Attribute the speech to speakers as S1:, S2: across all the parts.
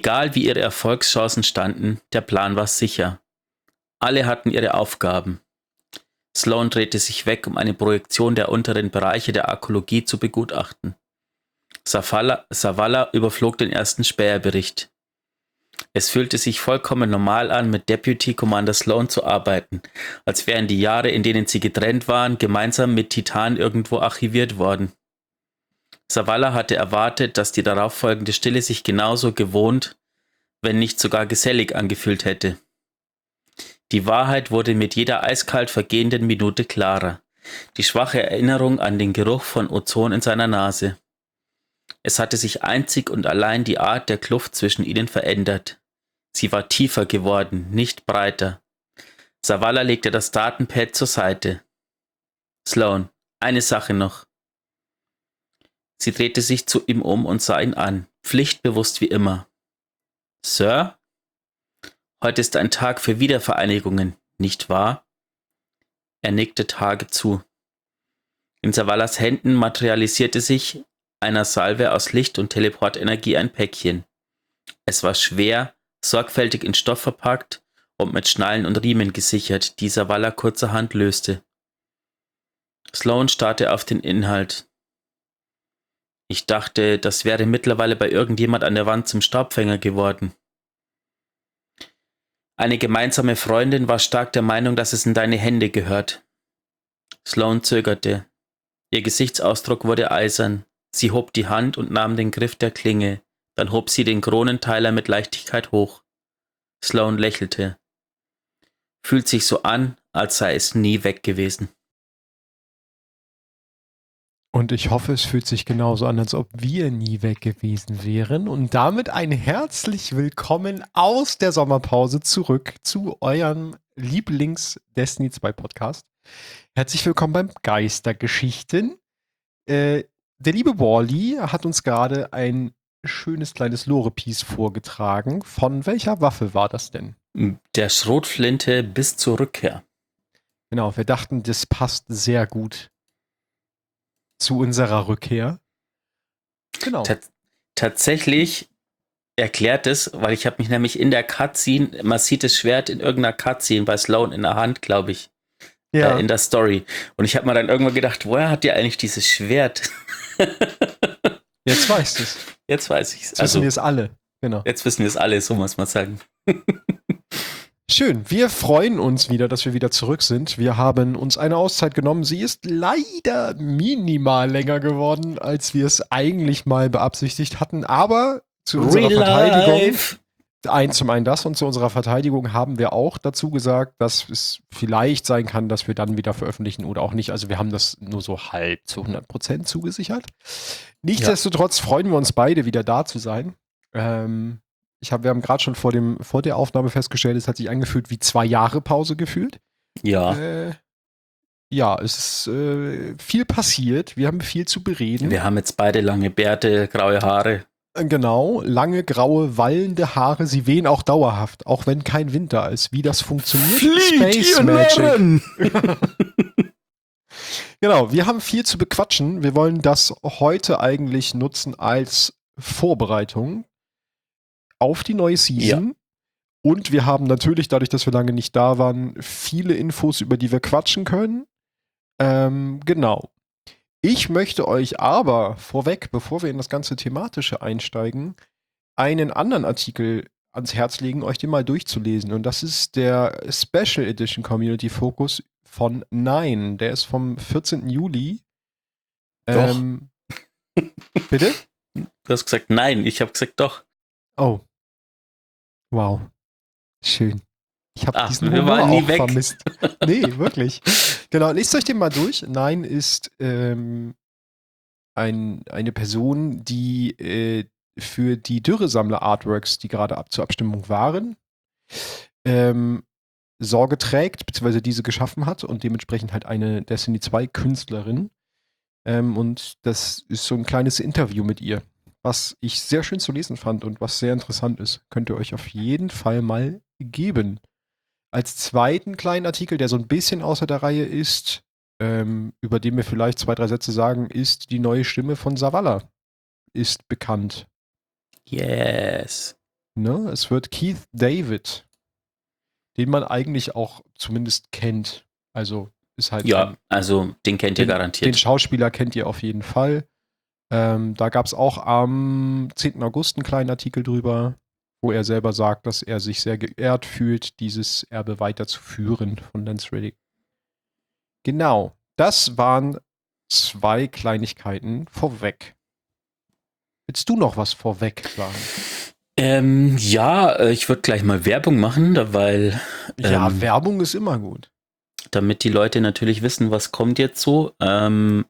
S1: Egal wie ihre Erfolgschancen standen, der Plan war sicher. Alle hatten ihre Aufgaben. Sloan drehte sich weg, um eine Projektion der unteren Bereiche der Arkologie zu begutachten. Zavala überflog den ersten Späherbericht. Es fühlte sich vollkommen normal an, mit Deputy Commander Sloan zu arbeiten, als wären die Jahre, in denen sie getrennt waren, gemeinsam mit Titan irgendwo archiviert worden. Zavala hatte erwartet, dass die darauffolgende Stille sich genauso gewohnt, wenn nicht sogar gesellig angefühlt hätte. Die Wahrheit wurde mit jeder eiskalt vergehenden Minute klarer. Die schwache Erinnerung an den Geruch von Ozon in seiner Nase. Es hatte sich einzig und allein die Art der Kluft zwischen ihnen verändert. Sie war tiefer geworden, nicht breiter. Zavala legte das Datenpad zur Seite. Sloan, eine Sache noch. Sie drehte sich zu ihm um und sah ihn an, pflichtbewusst wie immer. Sir? Heute ist ein Tag für Wiedervereinigungen, nicht wahr? Er nickte Tage zu. In Zavalas Händen materialisierte sich einer Salve aus Licht und Teleportenergie ein Päckchen. Es war schwer, sorgfältig in Stoff verpackt und mit Schnallen und Riemen gesichert, die Zavala kurzerhand löste. Sloan starrte auf den Inhalt. Ich dachte, das wäre mittlerweile bei irgendjemand an der Wand zum Staubfänger geworden. Eine gemeinsame Freundin war stark der Meinung, dass es in deine Hände gehört. Sloan zögerte. Ihr Gesichtsausdruck wurde eisern. Sie hob die Hand und nahm den Griff der Klinge. Dann hob sie den Kronenteiler mit Leichtigkeit hoch. Sloan lächelte. Fühlt sich so an, als sei es nie weg gewesen.
S2: Und ich hoffe, es fühlt sich genauso an, als ob wir nie weg gewesen wären. Und damit ein herzlich willkommen aus der Sommerpause zurück zu eurem Lieblings-Destiny 2 Podcast. Herzlich willkommen beim Geistergeschichten. Der liebe Wally hat uns gerade ein schönes kleines Lore-Piece vorgetragen. Von welcher Waffe war das denn?
S1: Der Schrotflinte bis zur Rückkehr.
S2: Genau, wir dachten, das passt sehr gut zu unserer Rückkehr. Genau.
S1: Tatsächlich erklärt es, weil ich habe mich nämlich in der Cutscene, man sieht das Schwert in irgendeiner Cutscene bei Sloan in der Hand, glaube ich, in der Story. Und ich habe mir dann irgendwann gedacht, woher hat der eigentlich dieses Schwert?
S2: Jetzt weißt du es.
S1: Jetzt weiß ich es.
S2: Jetzt wissen wir es alle. Genau.
S1: Jetzt wissen wir es alle, so muss man sagen.
S2: Schön, wir freuen uns wieder, dass wir wieder zurück sind. Wir haben uns eine Auszeit genommen. Sie ist leider minimal länger geworden, als wir es eigentlich mal beabsichtigt hatten. Aber zu unserer Verteidigung, zum einen das und zu unserer Verteidigung haben wir auch dazu gesagt, dass es vielleicht sein kann, dass wir dann wieder veröffentlichen oder auch nicht. Also wir haben das nur so halb zu 100% zugesichert. Nichtsdestotrotz freuen wir uns beide, wieder da zu sein. Wir haben gerade schon vor der Aufnahme festgestellt, es hat sich angefühlt wie 2 Jahre Pause gefühlt.
S1: Ja.
S2: Es ist viel passiert. Wir haben viel zu bereden.
S1: Wir haben jetzt beide lange Bärte, graue Haare.
S2: Genau, lange, graue, wallende Haare. Sie wehen auch dauerhaft, auch wenn kein Winter ist. Wie das funktioniert?
S1: Space Magic.
S2: Genau, wir haben viel zu bequatschen. Wir wollen das heute eigentlich nutzen als Vorbereitung auf die neue Season. Ja. Und wir haben natürlich, dadurch, dass wir lange nicht da waren, viele Infos, über die wir quatschen können. Genau. Ich möchte euch aber vorweg, bevor wir in das ganze Thematische einsteigen, einen anderen Artikel ans Herz legen, euch den mal durchzulesen. Und das ist der Special Edition Community Focus von Nine. Der ist vom 14. Juli.
S1: Doch.
S2: Bitte?
S1: Du hast gesagt nein, ich habe gesagt doch.
S2: Oh. Wow. Schön. Ich habe diesen
S1: wir
S2: Humor
S1: waren nie
S2: auch
S1: weg.
S2: Vermisst. Nee, wirklich. Genau, lest euch den mal durch. Nine ist eine Person, die für die Dürresammler-Artworks, die gerade zur Abstimmung waren, Sorge trägt, beziehungsweise diese geschaffen hat und dementsprechend halt eine Destiny 2 Künstlerin. Und das ist so ein kleines Interview mit ihr, was ich sehr schön zu lesen fand und was sehr interessant ist. Könnt ihr euch auf jeden Fall mal geben. Als zweiten kleinen Artikel, der so ein bisschen außer der Reihe ist, über den wir vielleicht 2, 3 Sätze sagen, ist die neue Stimme von Zavala. Ist bekannt.
S1: Yes.
S2: Ne? Es wird Keith David, den man eigentlich auch zumindest kennt. Also ist halt
S1: Ja, also den kennt ihr
S2: den
S1: garantiert.
S2: Schauspieler kennt ihr auf jeden Fall. Da gab es auch am 10. August einen kleinen Artikel drüber, wo er selber sagt, dass er sich sehr geehrt fühlt, dieses Erbe weiterzuführen von Lance Reddick. Genau, das waren 2 Kleinigkeiten vorweg. Willst du noch was vorweg sagen?
S1: Ja, ich würde gleich mal Werbung machen, weil
S2: Ja, Werbung ist immer gut.
S1: damit die Leute natürlich wissen, was kommt jetzt so. Am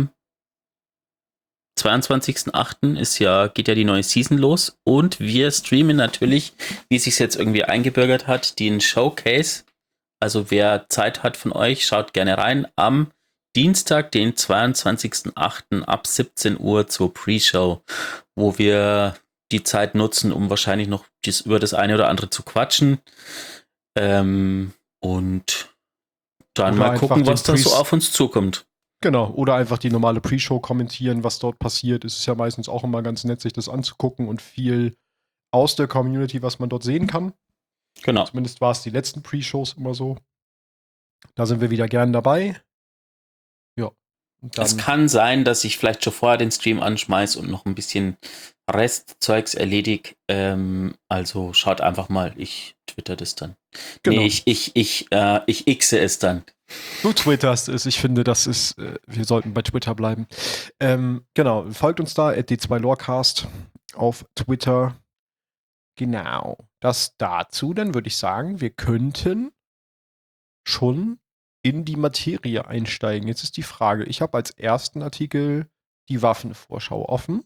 S1: 22.08. geht ja die neue Season los und wir streamen natürlich, wie es sich jetzt irgendwie eingebürgert hat, den Showcase. Also wer Zeit hat von euch, schaut gerne rein. Am Dienstag, den 22.08. ab 17 Uhr zur Pre-Show, wo wir die Zeit nutzen, um wahrscheinlich noch über das eine oder andere zu quatschen. Und dann
S2: Oder
S1: mal gucken,
S2: einfach
S1: was
S2: den
S1: da so auf uns zukommt.
S2: Genau, oder einfach die normale Pre-Show kommentieren, was dort passiert. Es ist ja meistens auch immer ganz nett, sich das anzugucken und viel aus der Community, was man dort sehen kann.
S1: Genau.
S2: Zumindest war es die letzten Pre-Shows immer so. Da sind wir wieder gern dabei. Ja. Und dann,
S1: Es kann sein, dass ich vielleicht schon vorher den Stream anschmeiß und noch ein bisschen Restzeugs erledige. Also schaut einfach mal, ich twitter das dann.
S2: genau.
S1: Nee, ich xe es dann.
S2: Du twitterst es. Ich finde, das ist, wir sollten bei Twitter bleiben. Genau, folgt uns da, @d2lorecast auf Twitter. Genau. Das dazu, dann würde ich sagen, wir könnten schon in die Materie einsteigen. Jetzt ist die Frage, ich habe als ersten Artikel die Waffenvorschau offen.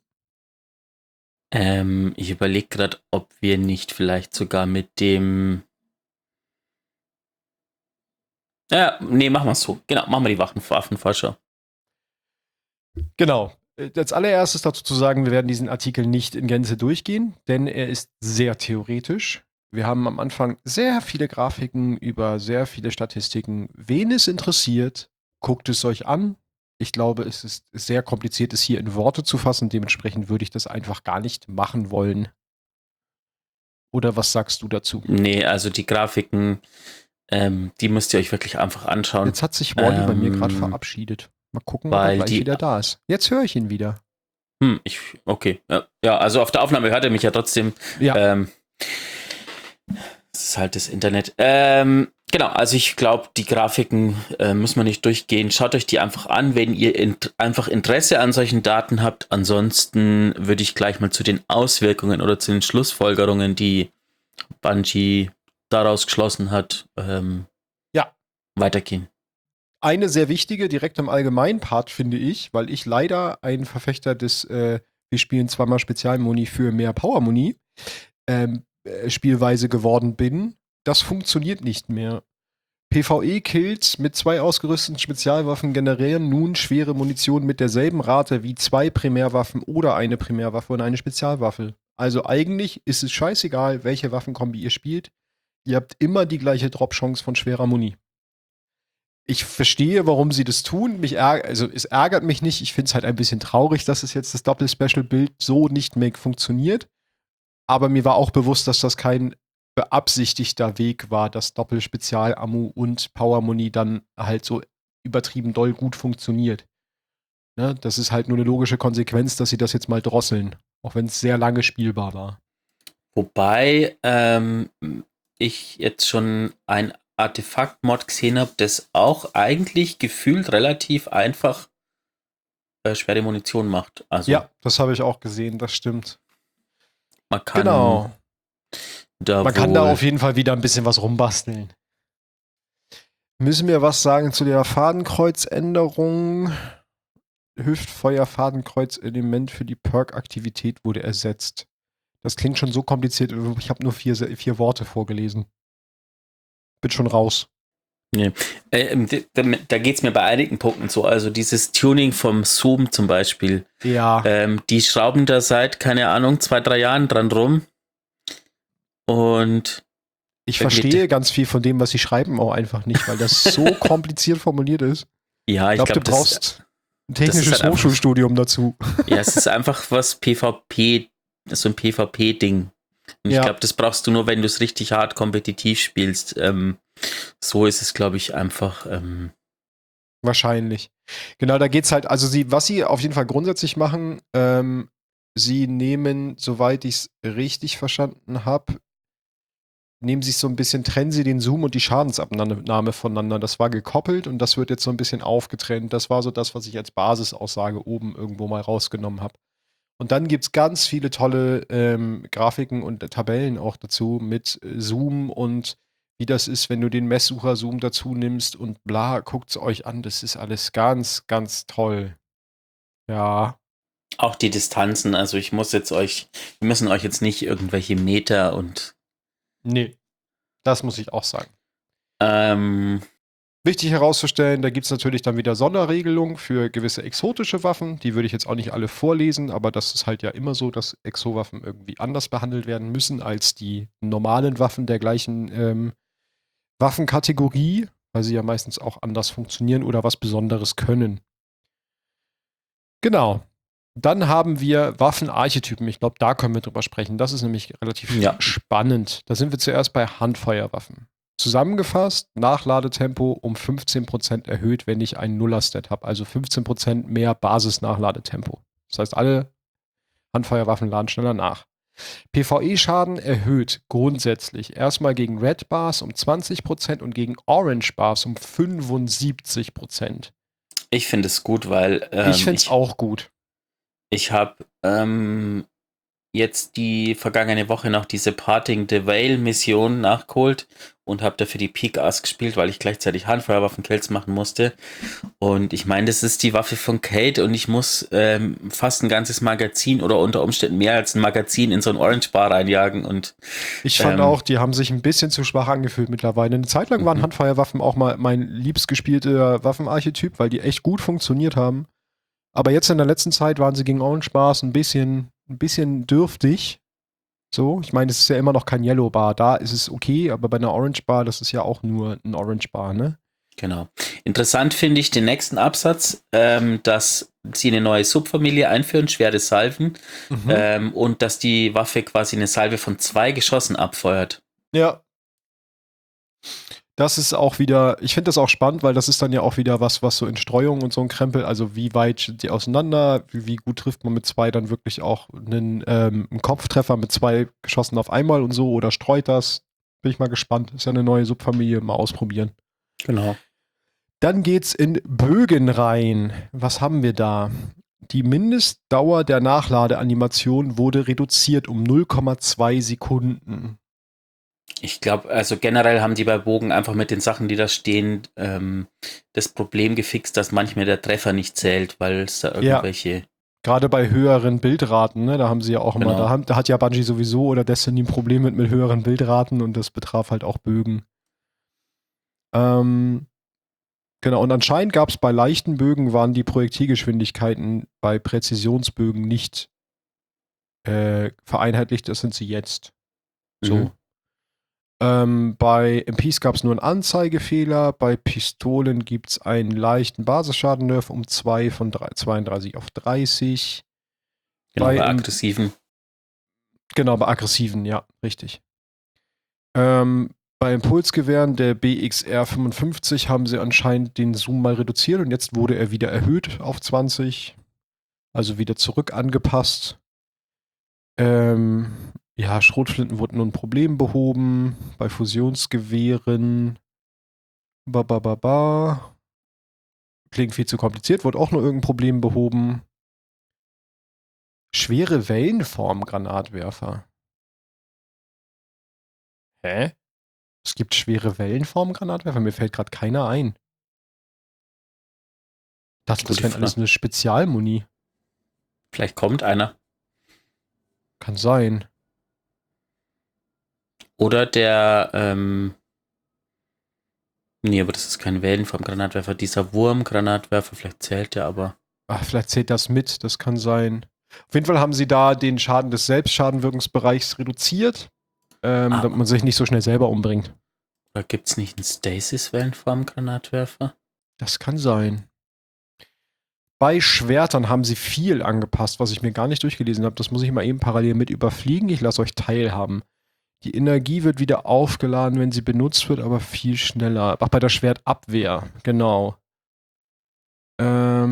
S1: Ich überlege gerade, ob wir nicht vielleicht sogar mit dem... Ja, nee, machen wir es so. Genau, machen wir die Waffenvorschau.
S2: Genau. Als allererstes dazu zu sagen, wir werden diesen Artikel nicht in Gänze durchgehen, denn er ist sehr theoretisch. Wir haben am Anfang sehr viele Grafiken über sehr viele Statistiken. Wen es interessiert, guckt es euch an. Ich glaube, es ist sehr kompliziert, es hier in Worte zu fassen. Dementsprechend würde ich das einfach gar nicht machen wollen. Oder was sagst du dazu?
S1: Nee, also die Grafiken, die müsst ihr euch wirklich einfach anschauen.
S2: Jetzt hat sich Wally bei mir gerade verabschiedet. Mal gucken, ob er gleich wieder da ist. Jetzt höre ich ihn wieder.
S1: Okay. Ja, also auf der Aufnahme hört er mich ja trotzdem.
S2: Ja.
S1: Das ist halt das Internet. Genau, also ich glaube, die Grafiken muss man nicht durchgehen. Schaut euch die einfach an, wenn ihr einfach Interesse an solchen Daten habt. Ansonsten würde ich gleich mal zu den Auswirkungen oder zu den Schlussfolgerungen, die Bungie daraus geschlossen hat, weitergehen.
S2: Eine sehr wichtige, direkt im Allgemeinpart, finde ich, weil ich leider ein Verfechter des wir spielen zweimal Spezialmuni für mehr Powermuni Spielweise geworden bin. Das funktioniert nicht mehr. PvE-Kills mit 2 ausgerüsteten Spezialwaffen generieren nun schwere Munition mit derselben Rate wie 2 Primärwaffen oder eine Primärwaffe und eine Spezialwaffe. Also eigentlich ist es scheißegal, welche Waffenkombi ihr spielt. Ihr habt immer die gleiche Drop-Chance von schwerer Muni. Ich verstehe, warum sie das tun. Es ärgert mich nicht. Ich finde es halt ein bisschen traurig, dass es jetzt das Doppel-Special-Bild so nicht mehr funktioniert. Aber mir war auch bewusst, dass das kein beabsichtigter Weg war, dass Doppel-Spezial-Ammu und Power-Muni dann halt so übertrieben doll gut funktioniert. Ne? Das ist halt nur eine logische Konsequenz, dass sie das jetzt mal drosseln. Auch wenn es sehr lange spielbar war.
S1: Wobei ich jetzt schon ein Artefakt-Mod gesehen habe, das auch eigentlich gefühlt relativ einfach schwere Munition macht. Also
S2: ja, das habe ich auch gesehen, das stimmt.
S1: man kann
S2: Genau. Man kann da auf jeden Fall wieder ein bisschen was rumbasteln. Müssen wir was sagen zu der Fadenkreuzänderung? Hüftfeuer-Fadenkreuz-Element für die Perk-Aktivität wurde ersetzt. Das klingt schon so kompliziert. Ich habe nur 4 Worte vorgelesen. Bin schon raus.
S1: Nee. Da geht es mir bei einigen Punkten so. Also dieses Tuning vom Zoom zum Beispiel.
S2: Ja.
S1: Die schrauben da seit, keine Ahnung, 2-3 Jahren dran rum. Und
S2: ich verstehe ganz viel von dem, was sie schreiben, auch einfach nicht, weil das so kompliziert formuliert ist.
S1: Ja, ich glaube,
S2: du brauchst ein technisches halt Hochschulstudium dazu.
S1: Ja, es ist einfach was PvP, so ein PvP-Ding. Und ich
S2: Ja.
S1: glaube, das brauchst du nur, wenn du es richtig hart kompetitiv spielst. So ist es, glaube ich, einfach.
S2: Wahrscheinlich. Genau, da geht's halt, also was sie auf jeden Fall grundsätzlich machen, sie nehmen, soweit ich es richtig verstanden habe, trennen sie den Zoom und die Schadensabnahme voneinander. Das war gekoppelt und das wird jetzt so ein bisschen aufgetrennt. Das war so das, was ich als Basisaussage oben irgendwo mal rausgenommen habe. Und dann gibt es ganz viele tolle Grafiken und Tabellen auch dazu mit Zoom und wie das ist, wenn du den Messsucher-Zoom dazu nimmst und bla, guckt es euch an. Das ist alles ganz, ganz toll. Ja.
S1: Auch die Distanzen, also wir müssen euch jetzt nicht irgendwelche Meter und
S2: Nee, das muss ich auch sagen.
S1: ähm,
S2: Wichtig herauszustellen, da gibt es natürlich dann wieder Sonderregelungen für gewisse exotische Waffen. Die würde ich jetzt auch nicht alle vorlesen, aber das ist halt ja immer so, dass Exo-Waffen irgendwie anders behandelt werden müssen als die normalen Waffen der gleichen Waffenkategorie, weil sie ja meistens auch anders funktionieren oder was Besonderes können. Genau. Dann haben wir Waffenarchetypen. Ich glaube, da können wir drüber sprechen. Das ist nämlich relativ spannend. Da sind wir zuerst bei Handfeuerwaffen. Zusammengefasst, Nachladetempo um 15% erhöht, wenn ich einen Nuller-Stat habe. Also 15% mehr Basis-Nachladetempo. Das heißt, alle Handfeuerwaffen laden schneller nach. PvE-Schaden erhöht grundsätzlich erstmal gegen Red Bars um 20% und gegen Orange Bars um 75%.
S1: ich finde es gut, weil
S2: Ich finde es auch gut.
S1: ich habe jetzt die vergangene Woche noch diese Parting the Veil Mission nachgeholt und habe dafür die Peak Ass gespielt, weil ich gleichzeitig Handfeuerwaffen-Kills machen musste. Und ich meine, das ist die Waffe von Kate und ich muss fast ein ganzes Magazin oder unter Umständen mehr als ein Magazin in so ein Orange Bar reinjagen. Und
S2: ich fand auch, die haben sich ein bisschen zu schwach angefühlt mittlerweile. Eine Zeit lang waren Handfeuerwaffen auch mal mein liebst gespielter Waffenarchetyp, weil die echt gut funktioniert haben. Aber jetzt in der letzten Zeit waren sie gegen Orange Bars ein bisschen dürftig. So, ich meine, es ist ja immer noch kein Yellow Bar. Da ist es okay, aber bei einer Orange Bar, das ist ja auch nur ein Orange Bar, ne?
S1: Genau. Interessant finde ich den nächsten Absatz, dass sie eine neue Subfamilie einführen, schwere Salven, und dass die Waffe quasi eine Salve von 2 Geschossen abfeuert.
S2: Ja. Das ist auch wieder, ich finde das auch spannend, weil das ist dann ja auch wieder was so in Streuung und so ein Krempel, also wie weit sind die auseinander, wie gut trifft man mit 2 dann wirklich auch einen Kopftreffer mit 2 Geschossen auf einmal und so oder streut das? Bin ich mal gespannt. Ist ja eine neue Subfamilie, mal ausprobieren.
S1: Genau.
S2: Dann geht's in Bögen rein. Was haben wir da? Die Mindestdauer der Nachladeanimation wurde reduziert um 0,2 Sekunden.
S1: Ich glaube, also generell haben die bei Bogen einfach mit den Sachen, die da stehen, das Problem gefixt, dass manchmal der Treffer nicht zählt, weil es da irgendwelche...
S2: Gerade bei höheren Bildraten, ne, da haben sie ja auch immer, da hat ja Bungie sowieso oder Destiny ein Problem mit höheren Bildraten und das betraf halt auch Bögen. Genau, und anscheinend gab es bei leichten Bögen, waren die Projektilgeschwindigkeiten bei Präzisionsbögen nicht vereinheitlicht, das sind sie jetzt. So. Bei MPs gab es nur einen Anzeigefehler, bei Pistolen gibt es einen leichten Basisschaden-Nerf um 2 von 32 auf 30.
S1: Genau, bei aggressiven.
S2: Genau, bei aggressiven, ja, richtig. Bei Impulsgewehren der BXR 55 haben sie anscheinend den Zoom mal reduziert und jetzt wurde er wieder erhöht auf 20. Also wieder zurück angepasst. Ja, Schrotflinten wurden nun ein Problem behoben. Bei Fusionsgewehren. Klingt viel zu kompliziert, wurde auch nur irgendein Problem behoben. Schwere Wellenform-Granatwerfer. Hä? Es gibt schwere Wellenform-Granatwerfer? Mir fällt gerade keiner ein. Das wäre alles eine Spezialmuni.
S1: Vielleicht kommt einer.
S2: Kann sein.
S1: Oder der, nee, aber das ist kein Wellenform-Granatwerfer. Dieser Wurm-Granatwerfer, vielleicht zählt der aber.
S2: Ach, vielleicht zählt das mit, das kann sein. Auf jeden Fall haben sie da den Schaden des Selbstschadenwirkungsbereichs reduziert, damit man sich nicht so schnell selber umbringt.
S1: Oder gibt es nicht einen Stasis-Wellenform-Granatwerfer?
S2: Das kann sein. Bei Schwertern haben sie viel angepasst, was ich mir gar nicht durchgelesen habe. Das muss ich mal eben parallel mit überfliegen. Ich lasse euch teilhaben. Die Energie wird wieder aufgeladen, wenn sie benutzt wird, aber viel schneller. Ach, bei der Schwertabwehr, genau. Ja,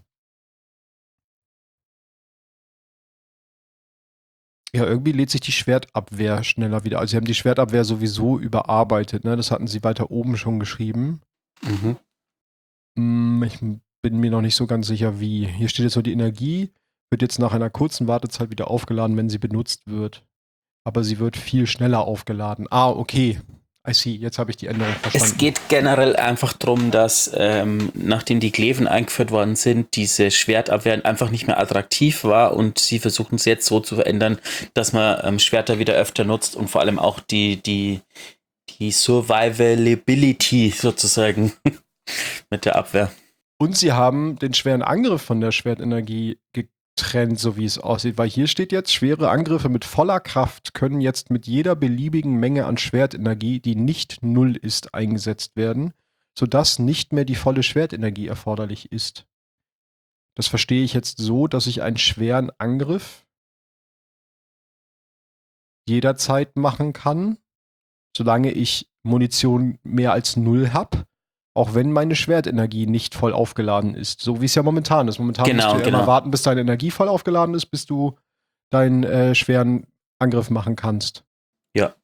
S2: irgendwie lädt sich die Schwertabwehr schneller wieder. Also sie haben die Schwertabwehr sowieso überarbeitet, ne? Das hatten sie weiter oben schon geschrieben. Ich bin mir noch nicht so ganz sicher, wie. Hier steht jetzt so, die Energie wird jetzt nach einer kurzen Wartezeit wieder aufgeladen, wenn sie benutzt wird. Aber sie wird viel schneller aufgeladen. Ah, okay. I see. Jetzt habe ich die Änderung verstanden.
S1: Es geht generell einfach darum, dass nachdem die Kleven eingeführt worden sind, diese Schwertabwehr einfach nicht mehr attraktiv war und sie versuchen es jetzt so zu verändern, dass man Schwerter wieder öfter nutzt und vor allem auch die Survivability sozusagen mit der Abwehr.
S2: Und sie haben den schweren Angriff von der Schwertenergie getrennt, so wie es aussieht. Weil hier steht jetzt, schwere Angriffe mit voller Kraft können jetzt mit jeder beliebigen Menge an Schwertenergie, die nicht 0 ist, eingesetzt werden, sodass nicht mehr die volle Schwertenergie erforderlich ist. Das verstehe ich jetzt so, dass ich einen schweren Angriff jederzeit machen kann, solange ich Munition mehr als 0 habe. Auch wenn meine Schwertenergie nicht voll aufgeladen ist. So wie es ja momentan ist. Momentan musst du ja immer warten, bis deine Energie voll aufgeladen ist, bis du deinen schweren Angriff machen kannst.
S1: Ja.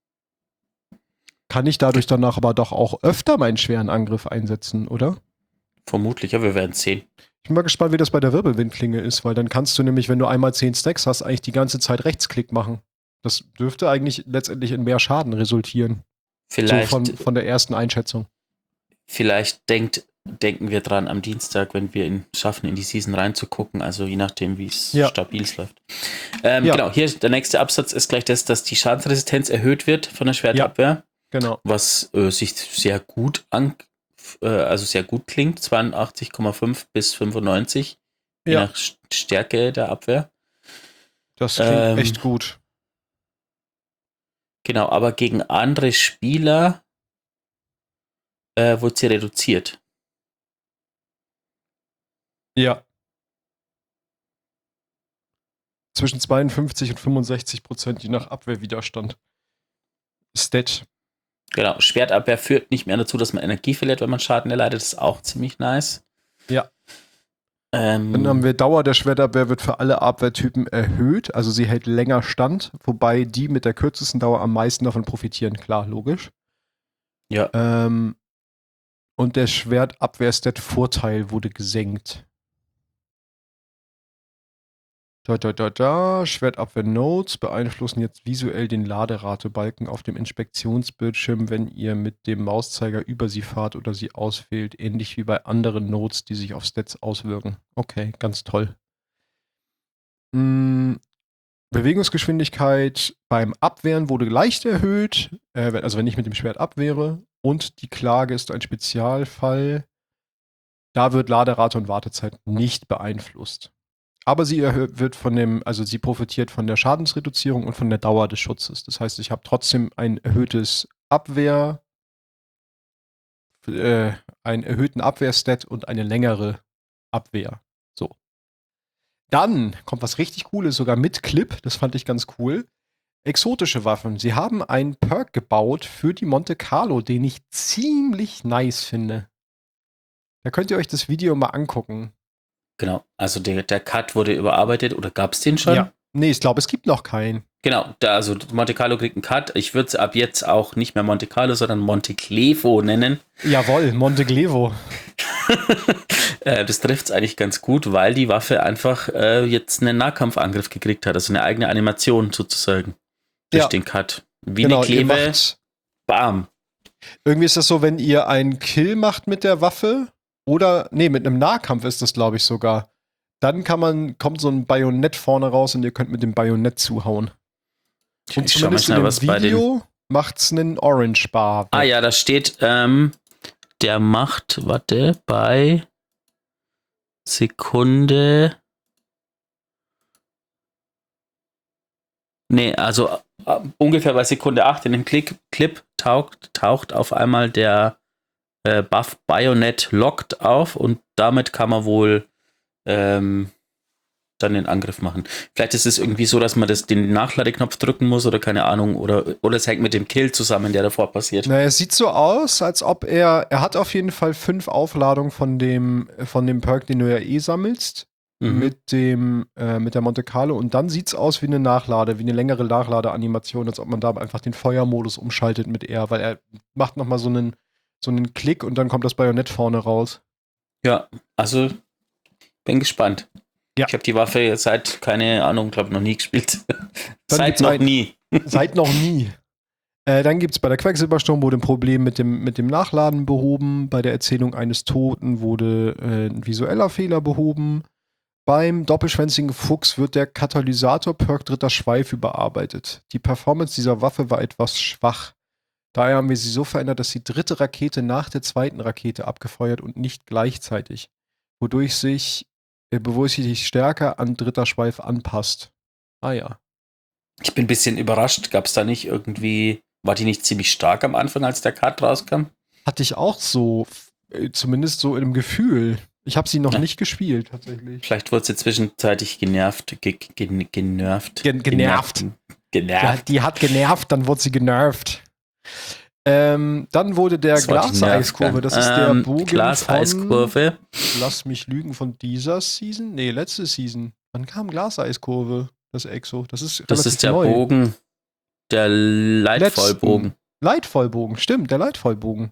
S2: Kann ich dadurch danach aber doch auch öfter meinen schweren Angriff einsetzen, oder?
S1: Vermutlich, ja, wir werden sehen.
S2: Ich bin mal gespannt, wie das bei der Wirbelwindklinge ist, weil dann kannst du nämlich, wenn du einmal 10 Stacks hast, eigentlich die ganze Zeit Rechtsklick machen. Das dürfte eigentlich letztendlich in mehr Schaden resultieren.
S1: Vielleicht.
S2: So von der ersten Einschätzung.
S1: Vielleicht denken wir dran am Dienstag, wenn wir schaffen, in die Season reinzugucken, also je nachdem, wie es stabil läuft. Genau, hier der nächste Absatz ist gleich das, dass die Schadensresistenz erhöht wird von der Schwertabwehr.
S2: Ja, genau.
S1: Was sich sehr gut sehr gut klingt, 82,5 bis 95, je nach Stärke der Abwehr.
S2: Das klingt echt gut.
S1: Genau, aber gegen andere Spieler wurde sie reduziert.
S2: Ja. Zwischen 52 und 65%, je nach Abwehrwiderstand. Stat.
S1: Genau, Schwertabwehr führt nicht mehr dazu, dass man Energie verliert, wenn man Schaden erleidet. Das ist auch ziemlich nice.
S2: Ja. Dann haben wir Dauer der Schwertabwehr wird für alle Abwehrtypen erhöht. Also sie hält länger stand, wobei die mit der kürzesten Dauer am meisten davon profitieren. Klar, logisch.
S1: Ja.
S2: Und der Schwertabwehr-Stat-Vorteil wurde gesenkt. Schwertabwehr-Nodes beeinflussen jetzt visuell den Laderatebalken auf dem Inspektionsbildschirm, wenn ihr mit dem Mauszeiger über sie fahrt oder sie auswählt, ähnlich wie bei anderen Nodes, die sich auf Stats auswirken. Okay, ganz toll. Bewegungsgeschwindigkeit beim Abwehren wurde leicht erhöht, also wenn ich mit dem Schwert abwehre. Und die Klage ist ein Spezialfall. Da wird Laderate und Wartezeit nicht beeinflusst. Aber sie sie profitiert von der Schadensreduzierung und von der Dauer des Schutzes. Das heißt, ich habe trotzdem ein erhöhtes einen erhöhten Abwehrstat und eine längere Abwehr. So. Dann kommt was richtig Cooles, sogar mit Clip. Das fand ich ganz cool. Exotische Waffen. Sie haben einen Perk gebaut für die Monte Carlo, den ich ziemlich nice finde. Da könnt ihr euch das Video mal angucken.
S1: Genau, also der Cut wurde überarbeitet, oder gab es den schon?
S2: Ja. Nee, ich glaube, es gibt noch keinen.
S1: Genau, also Monte Carlo kriegt einen Cut. Ich würde es ab jetzt auch nicht mehr Monte Carlo, sondern Monte Clevo nennen.
S2: Jawohl, Monte Clevo.
S1: Das trifft es eigentlich ganz gut, weil die Waffe einfach jetzt einen Nahkampfangriff gekriegt hat, also eine eigene Animation sozusagen. Durch den Cut. Wie eine Klebe. Bam.
S2: Irgendwie ist das so, wenn ihr einen Kill macht mit der Waffe, mit einem Nahkampf ist das, glaube ich, sogar. Dann kommt so ein Bajonett vorne raus und ihr könnt mit dem Bajonett zuhauen. Und zumindest in dem Video macht's einen Orange Bar.
S1: Ah ja, da steht, der macht, bei Sekunde. Nee, also ungefähr bei Sekunde 8 in dem Clip taucht auf einmal der Buff Bayonet Locked auf und damit kann man wohl dann den Angriff machen. Vielleicht ist es irgendwie so, dass man den Nachladeknopf drücken muss oder keine Ahnung, oder es hängt mit dem Kill zusammen, der davor passiert.
S2: Na, es sieht so aus, als ob er hat auf jeden Fall 5 Aufladungen von dem Perk, den du ja sammelst, mit der Monte Carlo, und dann sieht's aus wie eine längere Nachladeanimation, als ob man da einfach den Feuermodus umschaltet mit R, weil er macht nochmal so einen Klick und dann kommt das Bajonett vorne raus.
S1: Ja, also bin gespannt. Ja. Ich habe die Waffe jetzt seit, keine Ahnung, glaube noch nie gespielt. Seit noch nie.
S2: Seit noch nie. Dann gibt es bei der Quecksilbersturm wurde ein Problem mit dem Nachladen behoben. Bei der Erzählung eines Toten wurde ein visueller Fehler behoben. Beim doppelschwänzigen Fuchs wird der Katalysator-Perk dritter Schweif überarbeitet. Die Performance dieser Waffe war etwas schwach. Daher haben wir sie so verändert, dass die dritte Rakete nach der zweiten Rakete abgefeuert und nicht gleichzeitig. Wodurch sich die Stärke an dritter Schweif anpasst. Ah ja.
S1: Ich bin ein bisschen überrascht. Gab es da nicht irgendwie, war die nicht ziemlich stark am Anfang, als der Cut rauskam?
S2: Hatte ich auch so, zumindest so im Gefühl. Ich habe sie noch nicht gespielt, tatsächlich.
S1: Vielleicht wurde sie zwischenzeitlich genervt.
S2: Genervt. Ja, die hat genervt, dann wurde sie genervt. Dann wurde der Glaseiskurve, das ist der Bogen
S1: Glaseiskurve.
S2: Lass mich lügen, von dieser Season? Nee, letzte Season. Wann kam Glaseiskurve, das Exo? Das ist
S1: der
S2: neu.
S1: Bogen, der Leitvollbogen.
S2: Leitvollbogen, stimmt, der Leitvollbogen.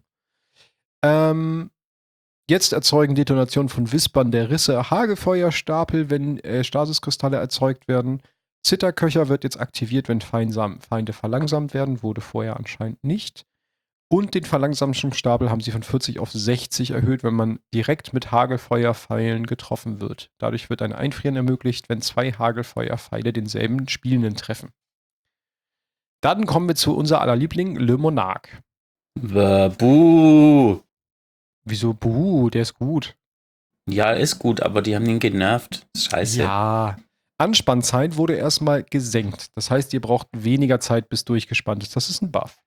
S2: Jetzt erzeugen Detonationen von Wispern der Risse Hagefeuerstapel, wenn Stasiskristalle erzeugt werden. Zitterköcher wird jetzt aktiviert, wenn Feinde verlangsamt werden, wurde vorher anscheinend nicht. Und den Verlangsamungsstapel haben sie von 40 auf 60 erhöht, wenn man direkt mit Hagelfeuerpfeilen getroffen wird. Dadurch wird ein Einfrieren ermöglicht, wenn 2 Hagelfeuerpfeile denselben Spielenden treffen. Dann kommen wir zu unser aller Liebling, Le Monarque.
S1: Buh.
S2: Wieso Buh? Der ist gut.
S1: Ja, ist gut, aber die haben ihn genervt. Scheiße.
S2: Ja. Anspannzeit wurde erstmal gesenkt. Das heißt, ihr braucht weniger Zeit, bis durchgespannt ist. Das ist ein Buff.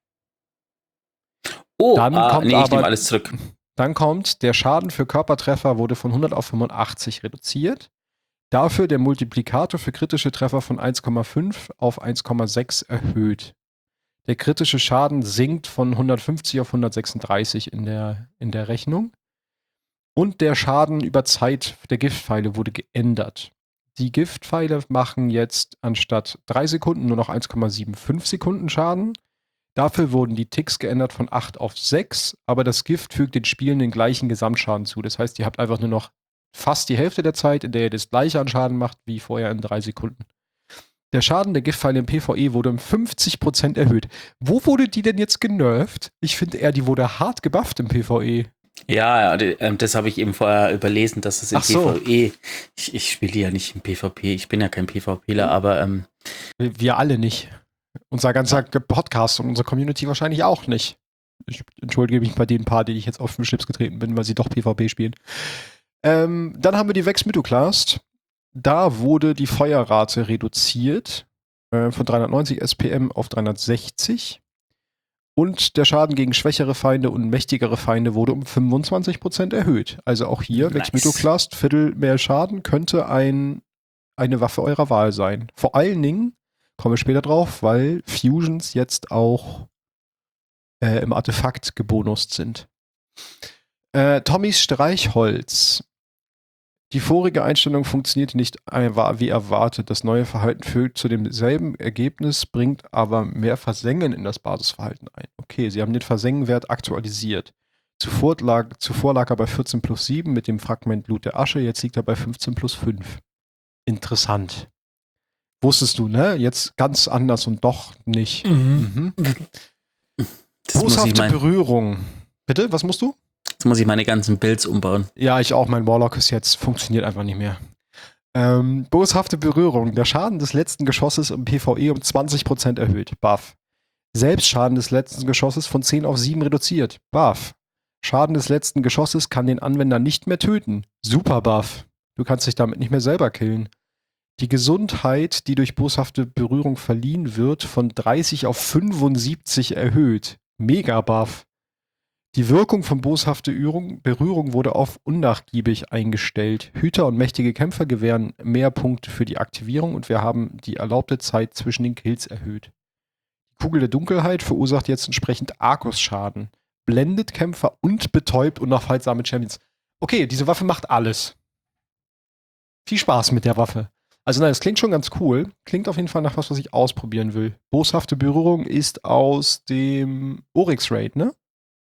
S1: Oh, ich nehme alles zurück.
S2: Dann kommt, der Schaden für Körpertreffer wurde von 100 auf 85 reduziert. Dafür der Multiplikator für kritische Treffer von 1,5 auf 1,6 erhöht. Der kritische Schaden sinkt von 150 auf 136 in der Rechnung. Und der Schaden über Zeit der Giftpfeile wurde geändert. Die Giftpfeile machen jetzt anstatt 3 Sekunden nur noch 1,75 Sekunden Schaden. Dafür wurden die Ticks geändert von 8 auf 6, aber das Gift fügt den Spielenden den gleichen Gesamtschaden zu. Das heißt, ihr habt einfach nur noch fast die Hälfte der Zeit, in der ihr das gleiche an Schaden macht, wie vorher in 3 Sekunden. Der Schaden der Giftpfeile im PvE wurde um 50% erhöht. Wo wurde die denn jetzt genervt? Ich finde eher, die wurde hart gebufft im PvE.
S1: Ja, das habe ich eben vorher überlesen, dass es im PvE, ich spiele ja nicht im PvP, ich bin ja kein PvPler, aber
S2: wir alle nicht. Unser ganzer Podcast und unsere Community wahrscheinlich auch nicht. Ich entschuldige mich bei den paar, die ich jetzt auf den Schlips getreten bin, weil sie doch PvP spielen. Dann haben wir die Vex Mythoclast. Da wurde die Feuerrate reduziert von 390 SPM auf 360. Und der Schaden gegen schwächere Feinde und mächtigere Feinde wurde um 25% erhöht. Also auch hier, Vex Mythoclast, Viertel mehr Schaden könnte eine Waffe eurer Wahl sein. Vor allen Dingen, kommen wir später drauf, weil Fusions jetzt auch im Artefakt gebonust sind. Tommys Streichholz. Die vorige Einstellung funktionierte nicht wie erwartet. Das neue Verhalten führt zu demselben Ergebnis, bringt aber mehr Versengen in das Basisverhalten ein. Okay, sie haben den Versengenwert aktualisiert. Zuvor lag er bei 14 plus 7 mit dem Fragment Blut der Asche, jetzt liegt er bei 15 plus 5. Interessant. Wusstest du, ne? Jetzt ganz anders und doch nicht. Mhm. Boshafte Berührung. Bitte, was musst du?
S1: Jetzt muss ich meine ganzen Builds umbauen.
S2: Ja, ich auch. Mein Warlock ist jetzt, funktioniert einfach nicht mehr. Boshafte Berührung. Der Schaden des letzten Geschosses im PvE um 20% erhöht. Buff. Selbstschaden des letzten Geschosses von 10 auf 7 reduziert. Buff. Schaden des letzten Geschosses kann den Anwender nicht mehr töten. Super Buff. Du kannst dich damit nicht mehr selber killen. Die Gesundheit, die durch boshafte Berührung verliehen wird, von 30 auf 75 erhöht. Mega Buff. Die Wirkung von boshafter Berührung wurde auf unnachgiebig eingestellt. Hüter und mächtige Kämpfer gewähren mehr Punkte für die Aktivierung und wir haben die erlaubte Zeit zwischen den Kills erhöht. Die Kugel der Dunkelheit verursacht jetzt entsprechend Argus-Schaden. Blendet Kämpfer und betäubt unaufhaltsame Champions. Okay, diese Waffe macht alles. Viel Spaß mit der Waffe. Also nein, es klingt schon ganz cool. Klingt auf jeden Fall nach was ich ausprobieren will. Boshafte Berührung ist aus dem Oryx-Raid, ne?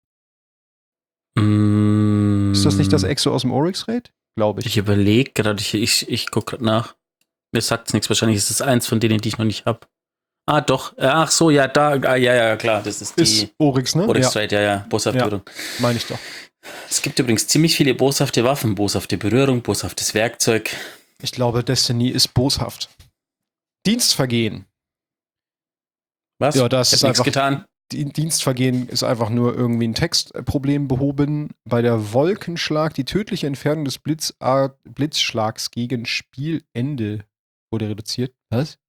S2: Ist das nicht das Exo aus dem Oryx-Raid? Glaube ich.
S1: Ich überlege gerade, ich gucke gerade nach. Mir sagt es nichts, wahrscheinlich ist es eins von denen, die ich noch nicht habe. Ah, doch. Ach so, ja, ja, klar, das ist die
S2: Oryx, ne?
S1: Oryx-Raid, ja, boshafte Berührung.
S2: Meine ich doch.
S1: Es gibt übrigens ziemlich viele boshafte Waffen, boshafte Berührung, boshaftes Werkzeug.
S2: Ich glaube, Destiny ist boshaft. Dienstvergehen.
S1: Was?
S2: Ja, das
S1: ich
S2: ist
S1: hab nichts
S2: einfach
S1: getan.
S2: Dienstvergehen ist einfach nur irgendwie ein Textproblem behoben. Bei der Wolkenschlag die tödliche Entfernung des Blitzschlags gegen Spielende wurde reduziert. Was?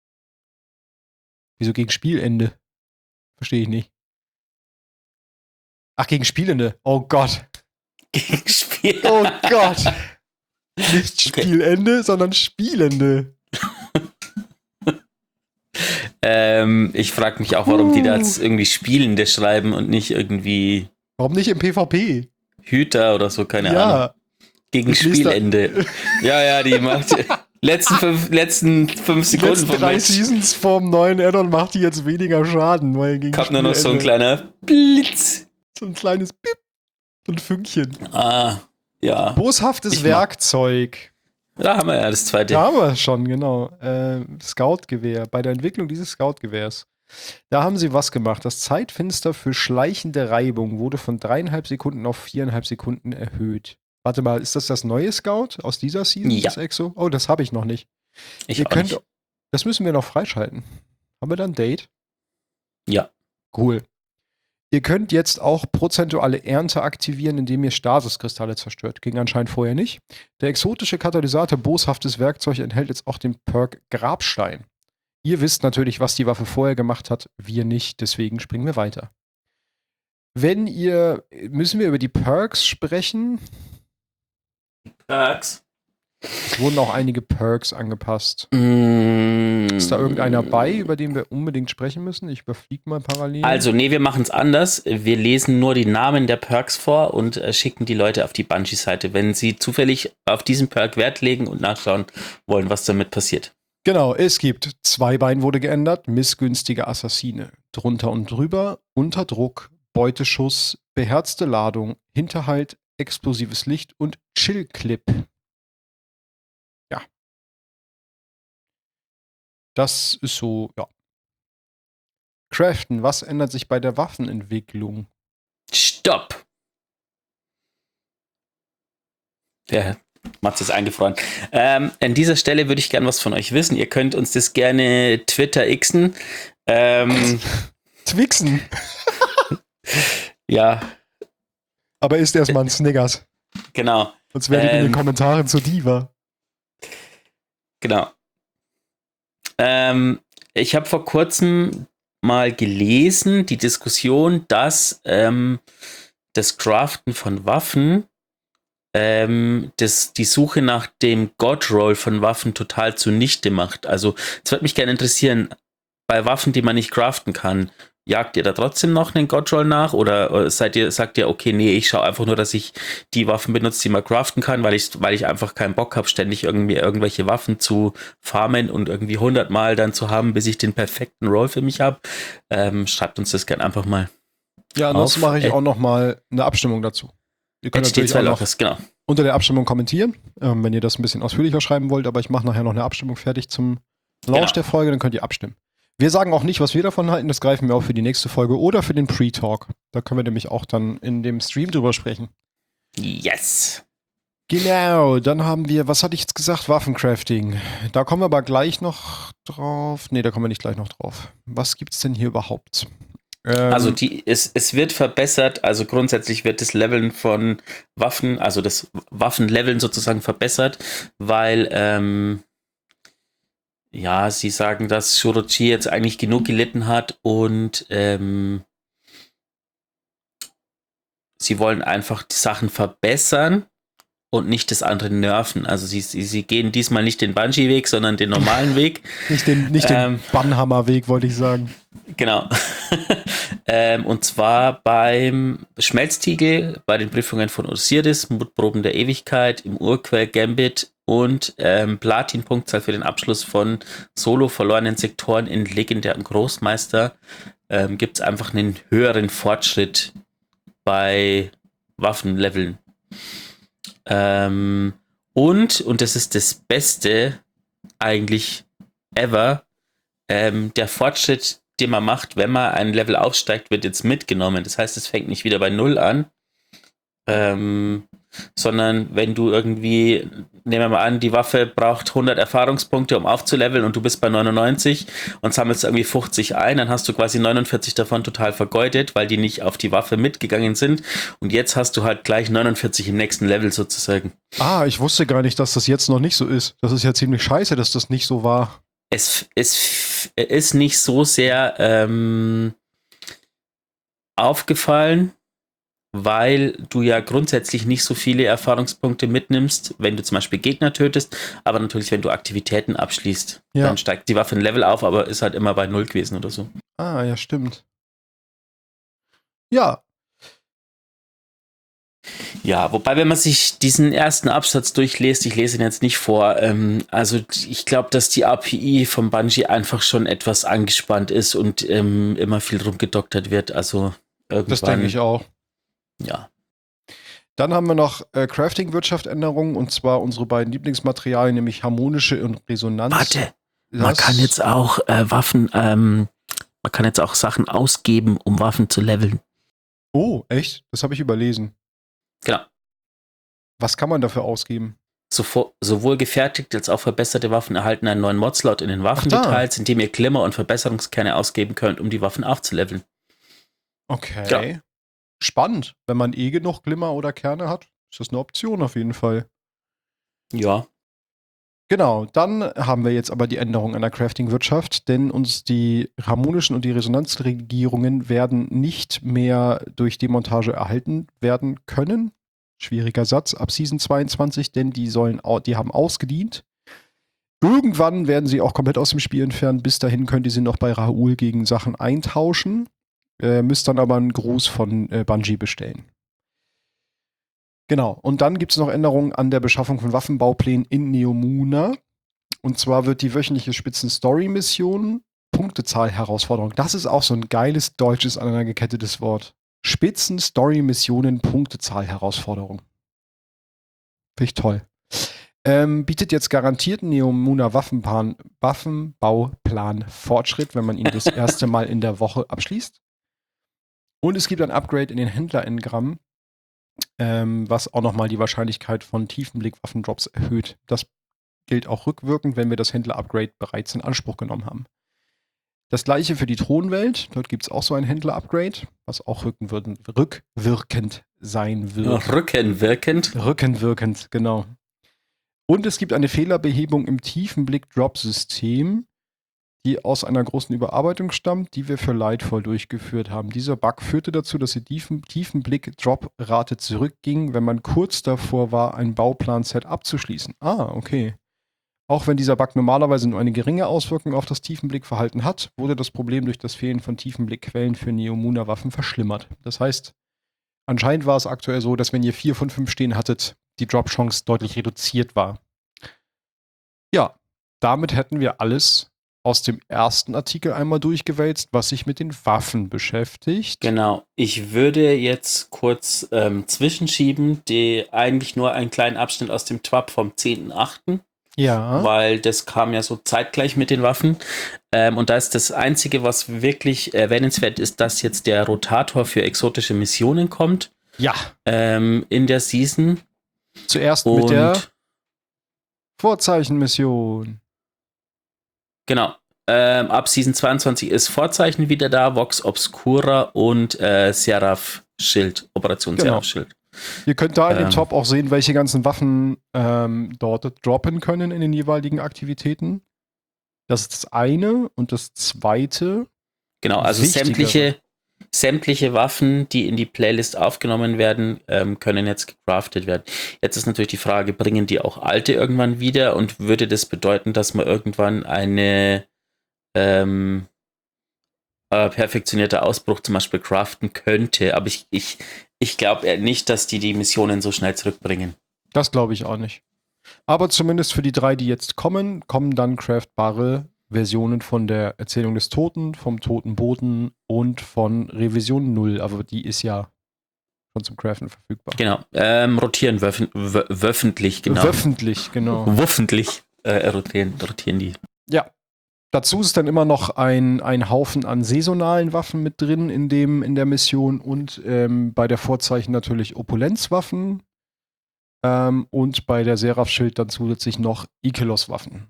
S2: Wieso gegen Spielende? Verstehe ich nicht. Ach, gegen Spielende. Oh Gott.
S1: Gegen Spielende.
S2: Oh Gott. Nicht Spielende, sondern Spielende.
S1: Ich frage mich auch, warum die da jetzt irgendwie Spielende schreiben und nicht irgendwie
S2: Warum nicht im PvP?
S1: Hüter oder so, keine Ahnung. Gegen
S2: Ich lese
S1: Spielende. Ja, die macht letzten fünf
S2: Die
S1: Sekunden
S2: letzten
S1: vom
S2: 3
S1: Match.
S2: Seasons vom neuen Addon macht die jetzt weniger Schaden, weil gegen
S1: Kommt nur noch so ein
S2: Spielende
S1: kleiner Blitz.
S2: so ein kleines Bip, so ein Fünkchen.
S1: Ah, ja.
S2: Boshaftes Werkzeug.
S1: Da haben wir ja das zweite.
S2: Da haben wir es schon, genau. Scout-Gewehr. Bei der Entwicklung dieses Scout-Gewehrs. Da haben sie was gemacht. Das Zeitfenster für schleichende Reibung wurde von 3,5 Sekunden auf 4,5 Sekunden erhöht. Warte mal, ist das Cout aus dieser Season?
S1: Ja.
S2: Das Exo? Oh, das habe ich noch nicht.
S1: Ich auch nicht.
S2: Das müssen wir noch freischalten. Haben wir da ein Date?
S1: Ja.
S2: Cool. Ihr könnt jetzt auch prozentuale Ernte aktivieren, indem ihr Stasiskristalle zerstört. Ging anscheinend vorher nicht. Der exotische Katalysator boshaftes Werkzeug enthält jetzt auch den Perk Grabstein. Ihr wisst natürlich, was die Waffe vorher gemacht hat, wir nicht, deswegen springen wir weiter. Müssen wir über die Perks sprechen?
S1: Perks?
S2: Es wurden auch einige Perks angepasst. Ist da irgendeiner bei, über den wir unbedingt sprechen müssen? Ich überfliege mal parallel.
S1: Also, nee, wir machen es anders. Wir lesen nur die Namen der Perks vor und schicken die Leute auf die Bungie-Seite, wenn sie zufällig auf diesen Perk Wert legen und nachschauen wollen, was damit passiert.
S2: Genau, es gibt Zweibein wurde geändert, missgünstige Assassine, drunter und drüber, unter Druck, Beuteschuss, beherzte Ladung, Hinterhalt, explosives Licht und Chill-Clip. Ja. Das ist so, ja. Craften, was ändert sich bei der Waffenentwicklung?
S1: Stopp! Der Matze ist eingefroren. An dieser Stelle würde ich gerne was von euch wissen. Ihr könnt uns das gerne Twitter xen.
S2: Twixen.
S1: Ja.
S2: Aber ist erstmal ein Snickers.
S1: Genau.
S2: Sonst werdet ihr in den Kommentaren zu Diva.
S1: Genau. Ich habe vor kurzem mal gelesen, die Diskussion, dass das Craften von Waffen die Suche nach dem God-Roll von Waffen total zunichte macht. Also, es würde mich gerne interessieren, bei Waffen, die man nicht craften kann, jagt ihr da trotzdem noch einen God-Roll nach? Oder sagt ihr, okay, nee, ich schaue einfach nur, dass ich die Waffen benutze, die man craften kann, weil ich einfach keinen Bock habe, ständig irgendwie irgendwelche Waffen zu farmen und irgendwie 100 Mal dann zu haben, bis ich den perfekten Roll für mich habe. Schreibt uns das gerne einfach mal.
S2: Ja, ansonsten mache ich auch noch mal eine Abstimmung dazu. Ihr könnt natürlich auch noch
S1: genau.
S2: unter der Abstimmung kommentieren, wenn ihr das ein bisschen ausführlicher schreiben wollt, aber ich mache nachher noch eine Abstimmung fertig zum Launch der Folge, dann könnt ihr abstimmen. Wir sagen auch nicht, was wir davon halten, das greifen wir auch für die nächste Folge oder für den Pre-Talk. Da können wir nämlich auch dann in dem Stream drüber sprechen.
S1: Yes!
S2: Genau, dann haben wir, was hatte ich jetzt gesagt, Waffencrafting. Da kommen wir aber gleich noch drauf. Nee, da kommen wir nicht gleich noch drauf. Was gibt's denn hier überhaupt?
S1: Also es wird verbessert, also grundsätzlich wird das Leveln von Waffen, also das Waffenleveln sozusagen verbessert, weil ja, sie sagen, dass Shorochi jetzt eigentlich genug gelitten hat und sie wollen einfach die Sachen verbessern und nicht das andere nerven. Also sie gehen diesmal nicht den Bungie-Weg, sondern den normalen Weg.
S2: Nicht den Bannhammer-Weg, wollte ich sagen.
S1: Genau. Und zwar beim Schmelztiegel, bei den Prüfungen von Osiris, Mutproben der Ewigkeit, im Urquell Gambit und Platin-Punktzahl für den Abschluss von Solo verlorenen Sektoren in legendären Großmeister gibt es einfach einen höheren Fortschritt bei Waffenleveln. Und das ist das Beste eigentlich ever, der Fortschritt, den man macht, wenn man ein Level aufsteigt, wird jetzt mitgenommen. Das heißt, es fängt nicht wieder bei 0 an, sondern wenn du irgendwie, nehmen wir mal an, die Waffe braucht 100 Erfahrungspunkte, um aufzuleveln und du bist bei 99 und sammelst irgendwie 50 ein, dann hast du quasi 49 davon total vergeudet, weil die nicht auf die Waffe mitgegangen sind und jetzt hast du halt gleich 49 im nächsten Level sozusagen.
S2: Ich wusste gar nicht, dass das jetzt noch nicht so ist. Das ist ja ziemlich scheiße, dass das nicht so war.
S1: Es ist nicht so sehr aufgefallen, weil du ja grundsätzlich nicht so viele Erfahrungspunkte mitnimmst, wenn du zum Beispiel Gegner tötest, aber natürlich, wenn du Aktivitäten abschließt, dann steigt die Waffe ein Level auf, aber ist halt immer bei 0 gewesen oder so.
S2: Ja, stimmt. Ja.
S1: Ja, wobei, wenn man sich diesen ersten Absatz durchliest, ich lese ihn jetzt nicht vor, also ich glaube, dass die API von Bungie einfach schon etwas angespannt ist und immer viel rumgedoktert wird, also irgendwann.
S2: Das denke ich auch.
S1: Ja.
S2: Dann haben wir noch Crafting-Wirtschaft-Änderungen und zwar unsere beiden Lieblingsmaterialien, nämlich harmonische und Resonanz.
S1: Warte, man kann jetzt auch man kann jetzt auch Sachen ausgeben, um Waffen zu leveln.
S2: Oh, echt? Das habe ich überlesen.
S1: Genau.
S2: Was kann man dafür ausgeben?
S1: Sowohl gefertigte als auch verbesserte Waffen erhalten einen neuen Mod-Slot in den Waffendetails, indem ihr Glimmer und Verbesserungskerne ausgeben könnt, um die Waffen aufzuleveln.
S2: Okay.
S1: Ja.
S2: Spannend. Wenn man genug Glimmer oder Kerne hat, ist das eine Option auf jeden Fall.
S1: Ja.
S2: Genau, dann haben wir jetzt aber die Änderung an der Crafting-Wirtschaft, denn uns die harmonischen und die Resonanzlegierungen werden nicht mehr durch Demontage erhalten werden können. Schwieriger Satz, ab Season 22, denn die haben ausgedient. Irgendwann werden sie auch komplett aus dem Spiel entfernen. Bis dahin könnt ihr sie noch bei Raoul gegen Sachen eintauschen. Müsst dann aber einen Gruß von Bungie bestellen. Genau, und dann gibt es noch Änderungen an der Beschaffung von Waffenbauplänen in Neomuna. Und zwar wird die wöchentliche Spitzen-Story-Mission Punktezahl-Herausforderung. Das ist auch so ein geiles deutsches aneinandergekettetes Wort. Spitzen-Story-Missionen Punktezahl-Herausforderung. Finde ich toll. Bietet jetzt garantiert Neomuna Waffenbauplan Fortschritt, wenn man ihn das erste Mal in der Woche abschließt. Und es gibt ein Upgrade in den Händler-Engramm, was auch nochmal die Wahrscheinlichkeit von Tiefenblick-Waffendrops erhöht. Das gilt auch rückwirkend, wenn wir das Händler-Upgrade bereits in Anspruch genommen haben. Das gleiche für die Thronwelt. Dort gibt es auch so ein Händler-Upgrade, was auch rückwirkend sein wird.
S1: Rückenwirkend,
S2: genau. Und es gibt eine Fehlerbehebung im Tiefenblick-Drop-System, die aus einer großen Überarbeitung stammt, die wir für Lightfall durchgeführt haben. Dieser Bug führte dazu, dass die Tiefenblick-Drop-Rate zurückging, wenn man kurz davor war, ein Bauplan-Set abzuschließen. Okay. Auch wenn dieser Bug normalerweise nur eine geringe Auswirkung auf das Tiefenblickverhalten hat, wurde das Problem durch das Fehlen von Tiefenblickquellen für Neomuna-Waffen verschlimmert. Das heißt, anscheinend war es aktuell so, dass wenn ihr 4 von 5 stehen hattet, die Drop-Chance deutlich reduziert war. Ja, damit hätten wir alles aus dem ersten Artikel einmal durchgewälzt, was sich mit den Waffen beschäftigt.
S1: Genau. Ich würde jetzt kurz zwischenschieben, eigentlich nur einen kleinen Abschnitt aus dem TWAP vom 10.8.
S2: Ja.
S1: Weil das kam ja so zeitgleich mit den Waffen. Und da ist das Einzige, was wirklich erwähnenswert ist, dass jetzt der Rotator für exotische Missionen kommt.
S2: Ja.
S1: In der Season.
S2: Zuerst mit der Vorzeichenmission.
S1: Genau. Ab Season 22 ist Vorzeichen wieder da, Vox Obscura und Seraph Schild, Operation Seraph Schild.
S2: Ihr könnt da in dem Top auch sehen, welche ganzen Waffen dort droppen können in den jeweiligen Aktivitäten. Das ist das eine. Und das zweite.
S1: Genau, also sämtliche Waffen, die in die Playlist aufgenommen werden, können jetzt gecraftet werden. Jetzt ist natürlich die Frage, bringen die auch alte irgendwann wieder und würde das bedeuten, dass man irgendwann eine perfektionierter Ausbruch zum Beispiel craften könnte, aber ich glaube nicht, dass die Missionen so schnell zurückbringen.
S2: Das glaube ich auch nicht. Aber zumindest für die 3, die jetzt kommen dann craftbare Versionen von der Erzählung des Toten, vom Toten Boten und von Revision 0, aber die ist ja schon zum Craften verfügbar.
S1: Genau, rotieren wöchentlich, genau.
S2: Wöchentlich, genau.
S1: Wöchentlich rotieren die.
S2: Ja. Dazu ist dann immer noch ein Haufen an saisonalen Waffen mit drin in der Mission und bei der Vorzeichen natürlich Opulenzwaffen und bei der Seraph-Schild dann zusätzlich noch Ikelos-Waffen.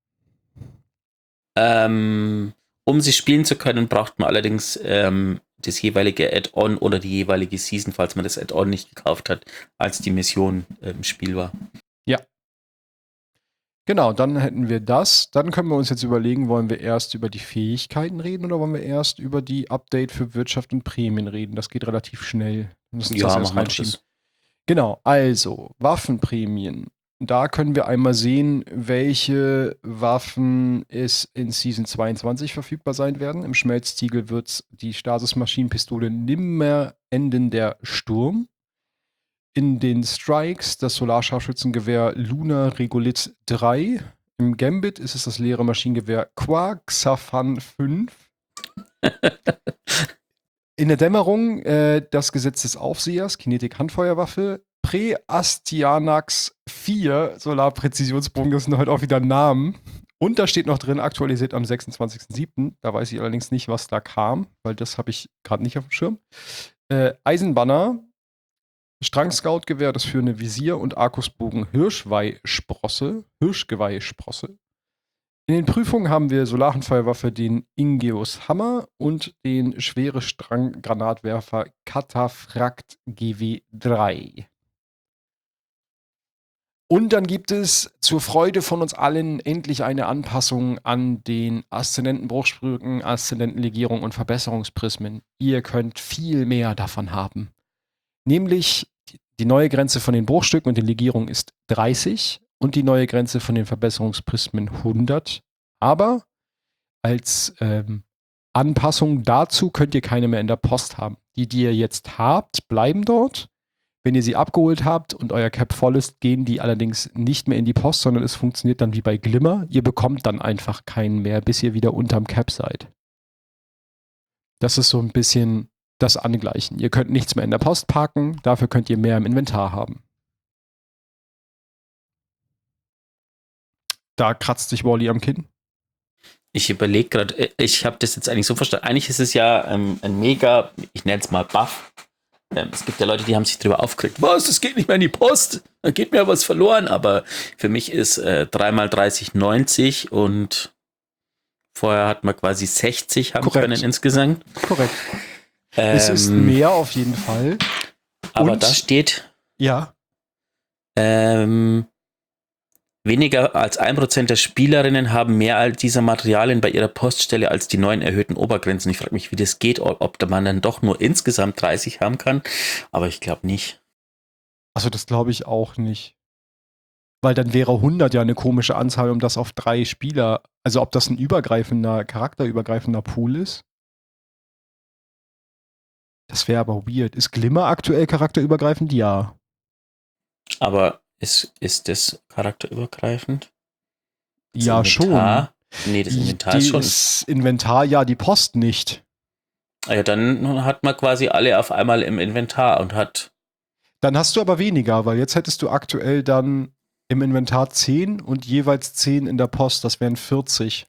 S1: Um sie spielen zu können, braucht man allerdings das jeweilige Add-on oder die jeweilige Season, falls man das Add-on nicht gekauft hat, als die Mission im Spiel war.
S2: Ja. Genau, dann hätten wir das. Dann können wir uns jetzt überlegen, wollen wir erst über die Fähigkeiten reden oder wollen wir erst über die Update für Wirtschaft und Prämien reden? Das geht relativ schnell.
S1: Ja, machen wir das.
S2: Genau, also Waffenprämien. Da können wir einmal sehen, welche Waffen es in Season 22 verfügbar sein werden. Im Schmelztiegel wird es die Stasis-Maschinenpistole Nimmer endender Sturm. In den Strikes das Solarscharfschützengewehr Luna Regolith 3. Im Gambit ist es das leere Maschinengewehr Quaxafan 5. In der Dämmerung das Gesetz des Aufsehers, Kinetik-Handfeuerwaffe. Preastianax 4, Solarpräzisionsbogen, das sind heute auch wieder Namen. Und da steht noch drin, aktualisiert am 26.07. Da weiß ich allerdings nicht, was da kam, weil das habe ich gerade nicht auf dem Schirm. Eisenbanner, Strangscout-Gewehr, das führende Visier und Arkusbogen Hirschgeweihsprosse. In den Prüfungen haben wir Solarhandfeuerwaffe, den Ingeus Hammer und den schwere Stranggranatwerfer Cataphrakt GW3. Und dann gibt es zur Freude von uns allen endlich eine Anpassung an den Aszendentenbruchsprüchen, Aszendentenlegierung und Verbesserungsprismen. Ihr könnt viel mehr davon haben. Nämlich die neue Grenze von den Bruchstücken und den Legierungen ist 30 und die neue Grenze von den Verbesserungsprismen 100. Aber als Anpassung dazu könnt ihr keine mehr in der Post haben. Die ihr jetzt habt, bleiben dort. Wenn ihr sie abgeholt habt und euer Cap voll ist, gehen die allerdings nicht mehr in die Post, sondern es funktioniert dann wie bei Glimmer. Ihr bekommt dann einfach keinen mehr, bis ihr wieder unterm Cap seid. Das ist so ein bisschen das Angleichen. Ihr könnt nichts mehr in der Post parken, dafür könnt ihr mehr im Inventar haben. Da kratzt sich Wally am Kinn.
S1: Ich überlege gerade, ich habe das jetzt eigentlich so verstanden. Eigentlich ist es ja ein mega, ich nenne es mal Buff. Es gibt ja Leute, die haben sich darüber aufgeregt. Was, das geht nicht mehr in die Post? Da geht mir was verloren. Aber für mich ist 3x30 90 und vorher hat man quasi 60 haben können insgesamt.
S2: Korrekt. Es ist mehr auf jeden Fall.
S1: Aber da steht
S2: ja.
S1: Weniger als 1% der Spielerinnen haben mehr all dieser Materialien bei ihrer Poststelle als die neuen erhöhten Obergrenzen. Ich frage mich, wie das geht, ob man dann doch nur insgesamt 30 haben kann. Aber ich glaube nicht.
S2: Also das glaube ich auch nicht. Weil dann wäre 100 ja eine komische Anzahl, um das auf 3 Spieler, also ob das ein charakterübergreifender Pool ist. Das wäre aber weird. Ist Glimmer aktuell charakterübergreifend? Ja.
S1: Aber ist das charakterübergreifend? Das
S2: ja,
S1: Inventar? Schon. Nee, das Inventar ist schon.
S2: Das Inventar, ja, die Post nicht.
S1: Ja, dann hat man quasi alle auf einmal im Inventar und hat.
S2: Dann hast du aber weniger, weil jetzt hättest du aktuell dann im Inventar 10 und jeweils 10 in der Post. Das wären 40.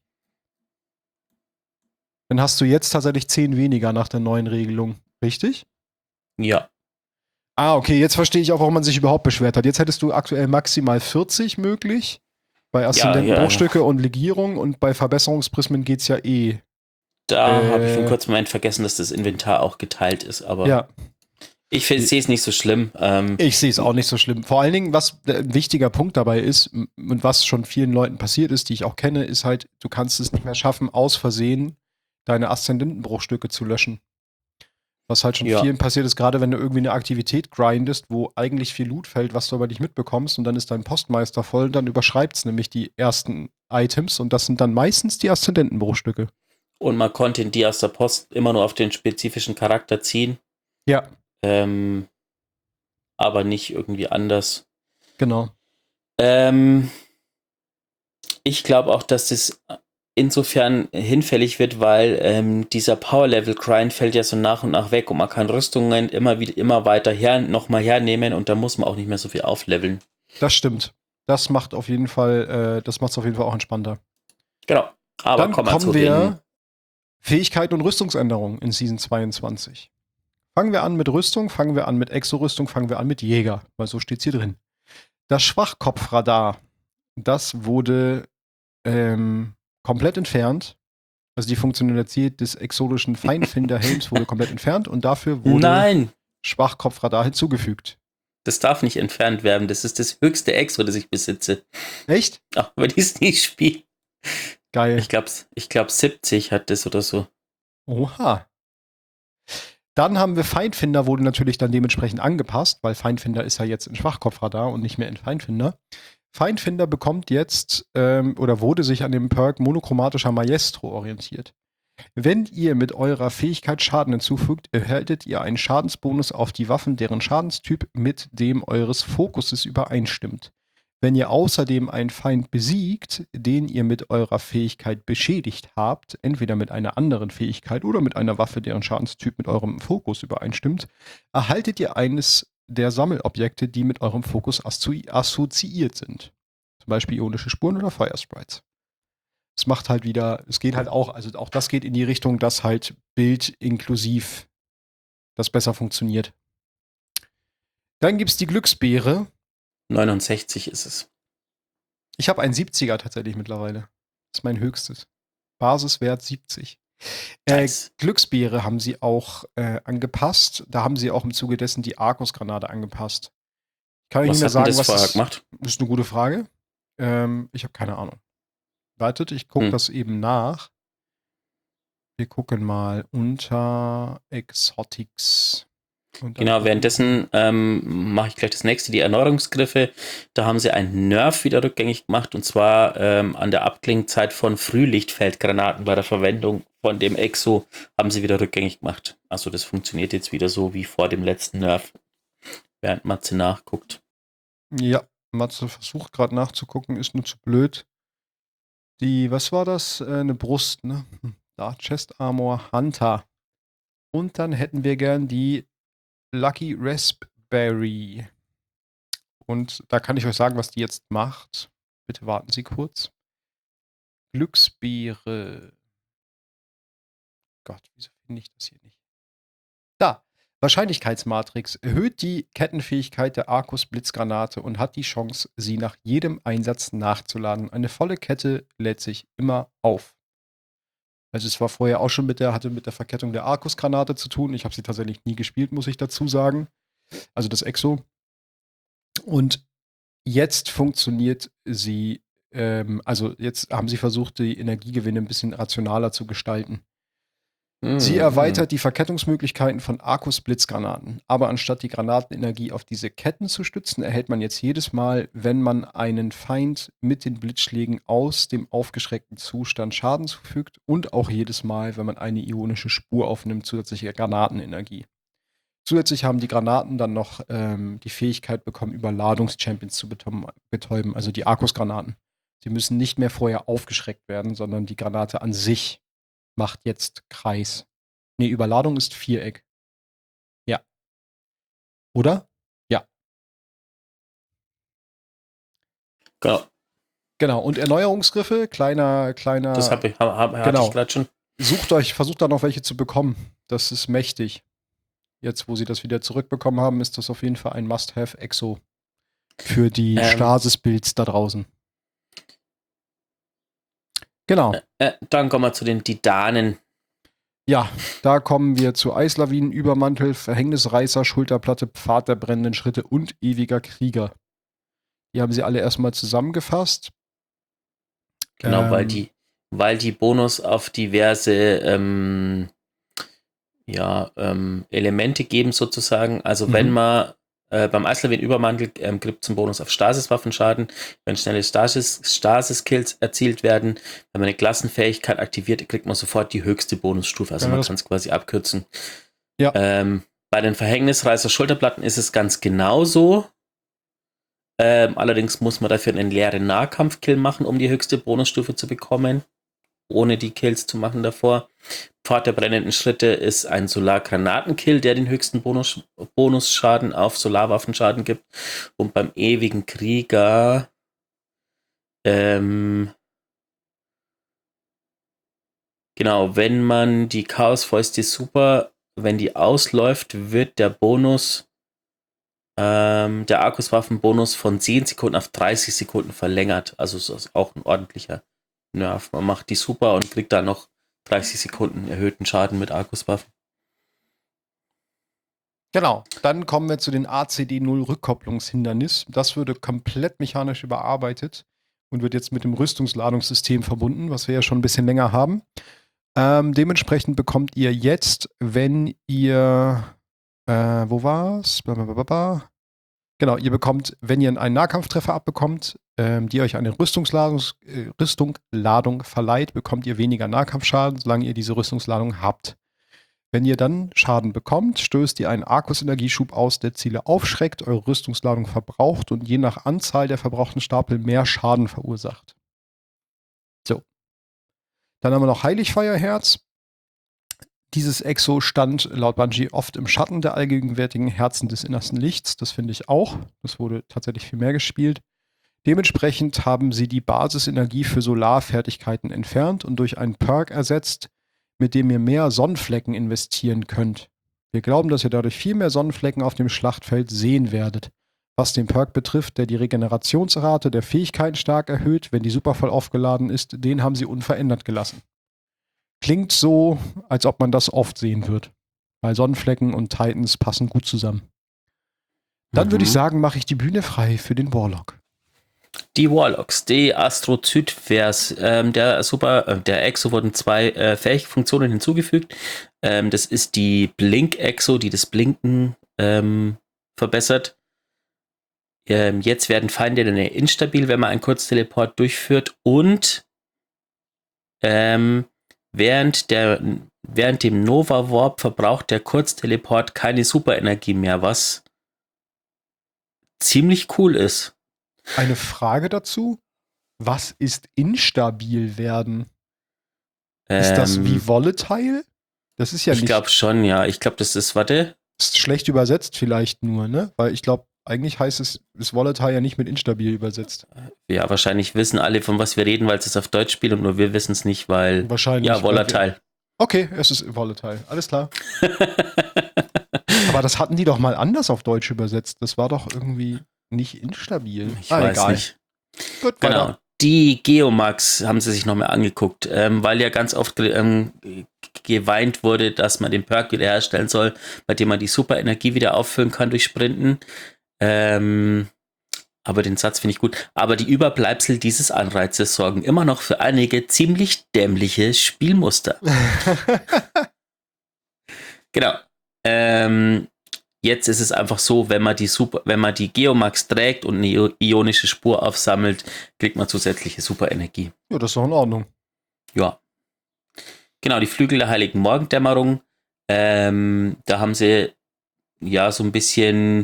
S2: Dann hast du jetzt tatsächlich 10 weniger nach der neuen Regelung. Richtig?
S1: Ja.
S2: Ah, okay, jetzt verstehe ich auch, warum man sich überhaupt beschwert hat. Jetzt hättest du aktuell maximal 40 möglich. Bei Aszendentenbruchstücke und Legierung und bei Verbesserungsprismen geht's ja eh.
S1: Da habe ich für einen kurzen Moment vergessen, dass das Inventar auch geteilt ist, aber
S2: ja.
S1: Ich sehe es nicht so schlimm.
S2: Ich sehe es auch nicht so schlimm. Vor allen Dingen, was ein wichtiger Punkt dabei ist und was schon vielen Leuten passiert ist, die ich auch kenne, ist halt, du kannst es nicht mehr schaffen, aus Versehen deine Aszendentenbruchstücke zu löschen. Was halt schon
S1: Ja.
S2: vielen passiert ist, gerade wenn du irgendwie eine Aktivität grindest, wo eigentlich viel Loot fällt, was du aber nicht mitbekommst und dann ist dein Postmeister voll, dann überschreibt es nämlich die ersten Items und das sind dann meistens die Aszendentenbruchstücke.
S1: Und man konnte die aus der Post immer nur auf den spezifischen Charakter ziehen.
S2: Ja.
S1: Aber nicht irgendwie anders.
S2: Genau.
S1: Ich glaube auch, dass das insofern hinfällig wird, weil dieser Power-Level-Grind fällt ja so nach und nach weg und man kann Rüstungen immer weiter nochmal hernehmen und da muss man auch nicht mehr so viel aufleveln.
S2: Das stimmt. Das macht auf jeden Fall, auch entspannter.
S1: Genau. Aber
S2: dann kommen wir Fähigkeiten und Rüstungsänderungen in Season 22. Fangen wir an mit Rüstung, fangen wir an mit Exo-Rüstung, fangen wir an mit Jäger, weil so steht's hier drin. Das Schwachkopfradar, das wurde komplett entfernt. Also die Funktionalität des exotischen Feinfinderhelms wurde komplett entfernt und dafür wurde Schwachkopfradar hinzugefügt.
S1: Das darf nicht entfernt werden. Das ist das höchste Exo, das ich besitze.
S2: Echt?
S1: Auch wenn ich es nicht spiele.
S2: Geil.
S1: Ich glaube 70 hat das oder so.
S2: Oha. Dann haben wir Feindfinder, wurde natürlich dann dementsprechend angepasst, weil Feindfinder ist ja jetzt in Schwachkopfradar und nicht mehr in Feindfinder. Feindfinder bekommt jetzt oder wurde sich an dem Perk monochromatischer Maestro orientiert. Wenn ihr mit eurer Fähigkeit Schaden hinzufügt, erhaltet ihr einen Schadensbonus auf die Waffen, deren Schadenstyp mit dem eures Fokuses übereinstimmt. Wenn ihr außerdem einen Feind besiegt, den ihr mit eurer Fähigkeit beschädigt habt, entweder mit einer anderen Fähigkeit oder mit einer Waffe, deren Schadenstyp mit eurem Fokus übereinstimmt, erhaltet ihr eines der Sammelobjekte, die mit eurem Fokus assoziiert sind. Zum Beispiel ionische Spuren oder Fire Sprites. Es macht halt wieder, es geht halt auch, also auch das geht in die Richtung, dass halt Bild inklusiv das besser funktioniert. Dann gibt es die Glücksbeere.
S1: 69 ist es.
S2: Ich habe einen 70er tatsächlich mittlerweile. Das ist mein höchstes. Basiswert 70.
S1: Nice.
S2: Glücksbeere haben sie auch angepasst. Da haben sie auch im Zuge dessen die Arcus-Granate angepasst. Kann ich nicht mehr sagen,
S1: das
S2: was
S1: vorher
S2: das
S1: gemacht?
S2: Ist eine gute Frage. Ich habe keine Ahnung. Wartet, ich gucke das eben nach. Wir gucken mal unter Exotics.
S1: Genau, währenddessen mache ich gleich das nächste, die Erneuerungsgriffe. Da haben sie einen Nerf wieder rückgängig gemacht und zwar an der Abklingzeit von Frühlichtfeldgranaten bei der Verwendung von dem Exo haben sie wieder rückgängig gemacht. Also das funktioniert jetzt wieder so wie vor dem letzten Nerf, während Matze nachguckt.
S2: Ja, Matze versucht gerade nachzugucken, ist nur zu blöd. Was war das? Eine Brust, ne? Da, Chest Armor Hunter. Und dann hätten wir gern die Lucky Raspberry. Und da kann ich euch sagen, was die jetzt macht. Bitte warten Sie kurz. Glücksbeere. Gott, wieso finde ich das hier nicht? Da. Wahrscheinlichkeitsmatrix erhöht die Kettenfähigkeit der Arcus-Blitzgranate und hat die Chance, sie nach jedem Einsatz nachzuladen. Eine volle Kette lädt sich immer auf. Also es war vorher auch schon hatte mit der Verkettung der Arcus-Granate zu tun. Ich habe sie tatsächlich nie gespielt, muss ich dazu sagen. Also das Exo. Und jetzt funktioniert sie, also jetzt haben sie versucht, die Energiegewinne ein bisschen rationaler zu gestalten. Sie erweitert die Verkettungsmöglichkeiten von Arcus-Blitzgranaten. Aber anstatt die Granatenenergie auf diese Ketten zu stützen, erhält man jetzt jedes Mal, wenn man einen Feind mit den Blitzschlägen aus dem aufgeschreckten Zustand Schaden zufügt und auch jedes Mal, wenn man eine ionische Spur aufnimmt, zusätzliche Granatenenergie. Zusätzlich haben die Granaten dann noch die Fähigkeit bekommen, Überladungs-Champions zu betäuben, also die Arcus-Granaten. Sie müssen nicht mehr vorher aufgeschreckt werden, sondern die Granate an sich macht jetzt Kreis. Nee, Überladung ist Viereck. Ja. Oder? Ja.
S1: Genau.
S2: Genau. Und Erneuerungsgriffe, kleiner.
S1: Das hatte ich gerade schon.
S2: Versucht da noch welche zu bekommen. Das ist mächtig. Jetzt, wo sie das wieder zurückbekommen haben, ist das auf jeden Fall ein Must-Have-Exo für die Stasis-Builds da draußen. Genau.
S1: Dann kommen wir zu den Titanen.
S2: Ja, da kommen wir zu Eislawinen, Übermantel, Verhängnisreißer, Schulterplatte, Pfad der brennenden Schritte und ewiger Krieger. Die haben sie alle erstmal zusammengefasst.
S1: Genau, weil die Bonus auf diverse Elemente geben sozusagen. Also wenn man beim Eislawin-Übermantel gibt es einen Bonus auf Stasis-Waffenschaden, wenn schnelle Stasis-Kills erzielt werden, wenn man eine Klassenfähigkeit aktiviert, kriegt man sofort die höchste Bonusstufe. Also man kann es quasi abkürzen.
S2: Ja.
S1: Bei den Verhängnisreißer-Schulterplatten ist es ganz genauso. Allerdings muss man dafür einen leeren Nahkampf-Kill machen, um die höchste Bonusstufe zu bekommen, ohne die Kills zu machen davor. Pfad der brennenden Schritte ist ein Solargranatenkill, der den höchsten Bonusschaden auf Solarwaffenschaden gibt. Und beim ewigen Krieger genau, wenn man die Chaosfäuste Super, wenn die ausläuft, wird der Bonus, der Arkuswaffenbonus von 10 Sekunden auf 30 Sekunden verlängert. Also das ist auch ein ordentlicher Nerv. Man macht die Super und kriegt da noch 30 Sekunden erhöhten Schaden mit Arkuswaffen.
S2: Genau, dann kommen wir zu den ACD0 Rückkopplungshindernis. Das würde komplett mechanisch überarbeitet und wird jetzt mit dem Rüstungsladungssystem verbunden, was wir ja schon ein bisschen länger haben. Dementsprechend bekommt ihr jetzt, wenn ihr, wo war's? Genau, ihr bekommt, wenn ihr einen Nahkampftreffer abbekommt, die euch eine Rüstungsladung verleiht, bekommt ihr weniger Nahkampfschaden, solange ihr diese Rüstungsladung habt. Wenn ihr dann Schaden bekommt, stößt ihr einen Arkus-Energieschub aus, der Ziele aufschreckt, eure Rüstungsladung verbraucht und je nach Anzahl der verbrauchten Stapel mehr Schaden verursacht. So. Dann haben wir noch Heiligfeuerherz. Dieses Exo stand laut Bungie oft im Schatten der allgegenwärtigen Herzen des innersten Lichts. Das finde ich auch. Das wurde tatsächlich viel mehr gespielt. Dementsprechend haben sie die Basisenergie für Solarfertigkeiten entfernt und durch einen Perk ersetzt, mit dem ihr mehr Sonnenflecken investieren könnt. Wir glauben, dass ihr dadurch viel mehr Sonnenflecken auf dem Schlachtfeld sehen werdet. Was den Perk betrifft, der die Regenerationsrate der Fähigkeiten stark erhöht, wenn die super voll aufgeladen ist, den haben sie unverändert gelassen. Klingt so, als ob man das oft sehen wird. Weil Sonnenflecken und Titans passen gut zusammen. Dann würde ich sagen, mache ich die Bühne frei für den Warlock.
S1: Die Warlocks, die Astrozytvers, der Exo wurden 2 Fähigfunktionen hinzugefügt. Das ist die Blink-Exo, die das Blinken verbessert. Jetzt werden Feinde instabil, wenn man einen Kurzteleport durchführt und während dem Nova Warp verbraucht der Kurzteleport keine Superenergie mehr, was ziemlich cool ist.
S2: Eine Frage dazu. Was ist instabil werden? Ist das wie volatile? Das ist ja nicht.
S1: Ich glaube schon, ja. Ich glaube, das ist, warte.
S2: Ist schlecht übersetzt vielleicht nur, ne? Weil ich glaube, eigentlich heißt es, ist volatile ja nicht mit instabil übersetzt.
S1: Ja, wahrscheinlich wissen alle, von was wir reden, weil es auf Deutsch spielt und nur wir wissen es nicht, weil.
S2: Wahrscheinlich.
S1: Ja, volatile.
S2: Okay, es ist volatile. Alles klar. Aber das hatten die doch mal anders auf Deutsch übersetzt. Das war doch irgendwie nicht instabil.
S1: Ich weiß
S2: egal.
S1: nicht.
S2: Gut,
S1: genau.
S2: weiter.
S1: Die Geomax haben sie sich nochmal angeguckt, weil ja ganz oft geweint wurde, dass man den Perk wiederherstellen soll, bei dem man die Superenergie wieder auffüllen kann durch Sprinten. Aber den Satz finde ich gut. Aber die Überbleibsel dieses Anreizes sorgen immer noch für einige ziemlich dämliche Spielmuster. Genau. Jetzt ist es einfach so, wenn man die Geomax trägt und eine ionische Spur aufsammelt, kriegt man zusätzliche Superenergie.
S2: Ja, das ist doch in Ordnung.
S1: Ja. Genau, die Flügel der Heiligen Morgendämmerung. Da haben sie ja so ein bisschen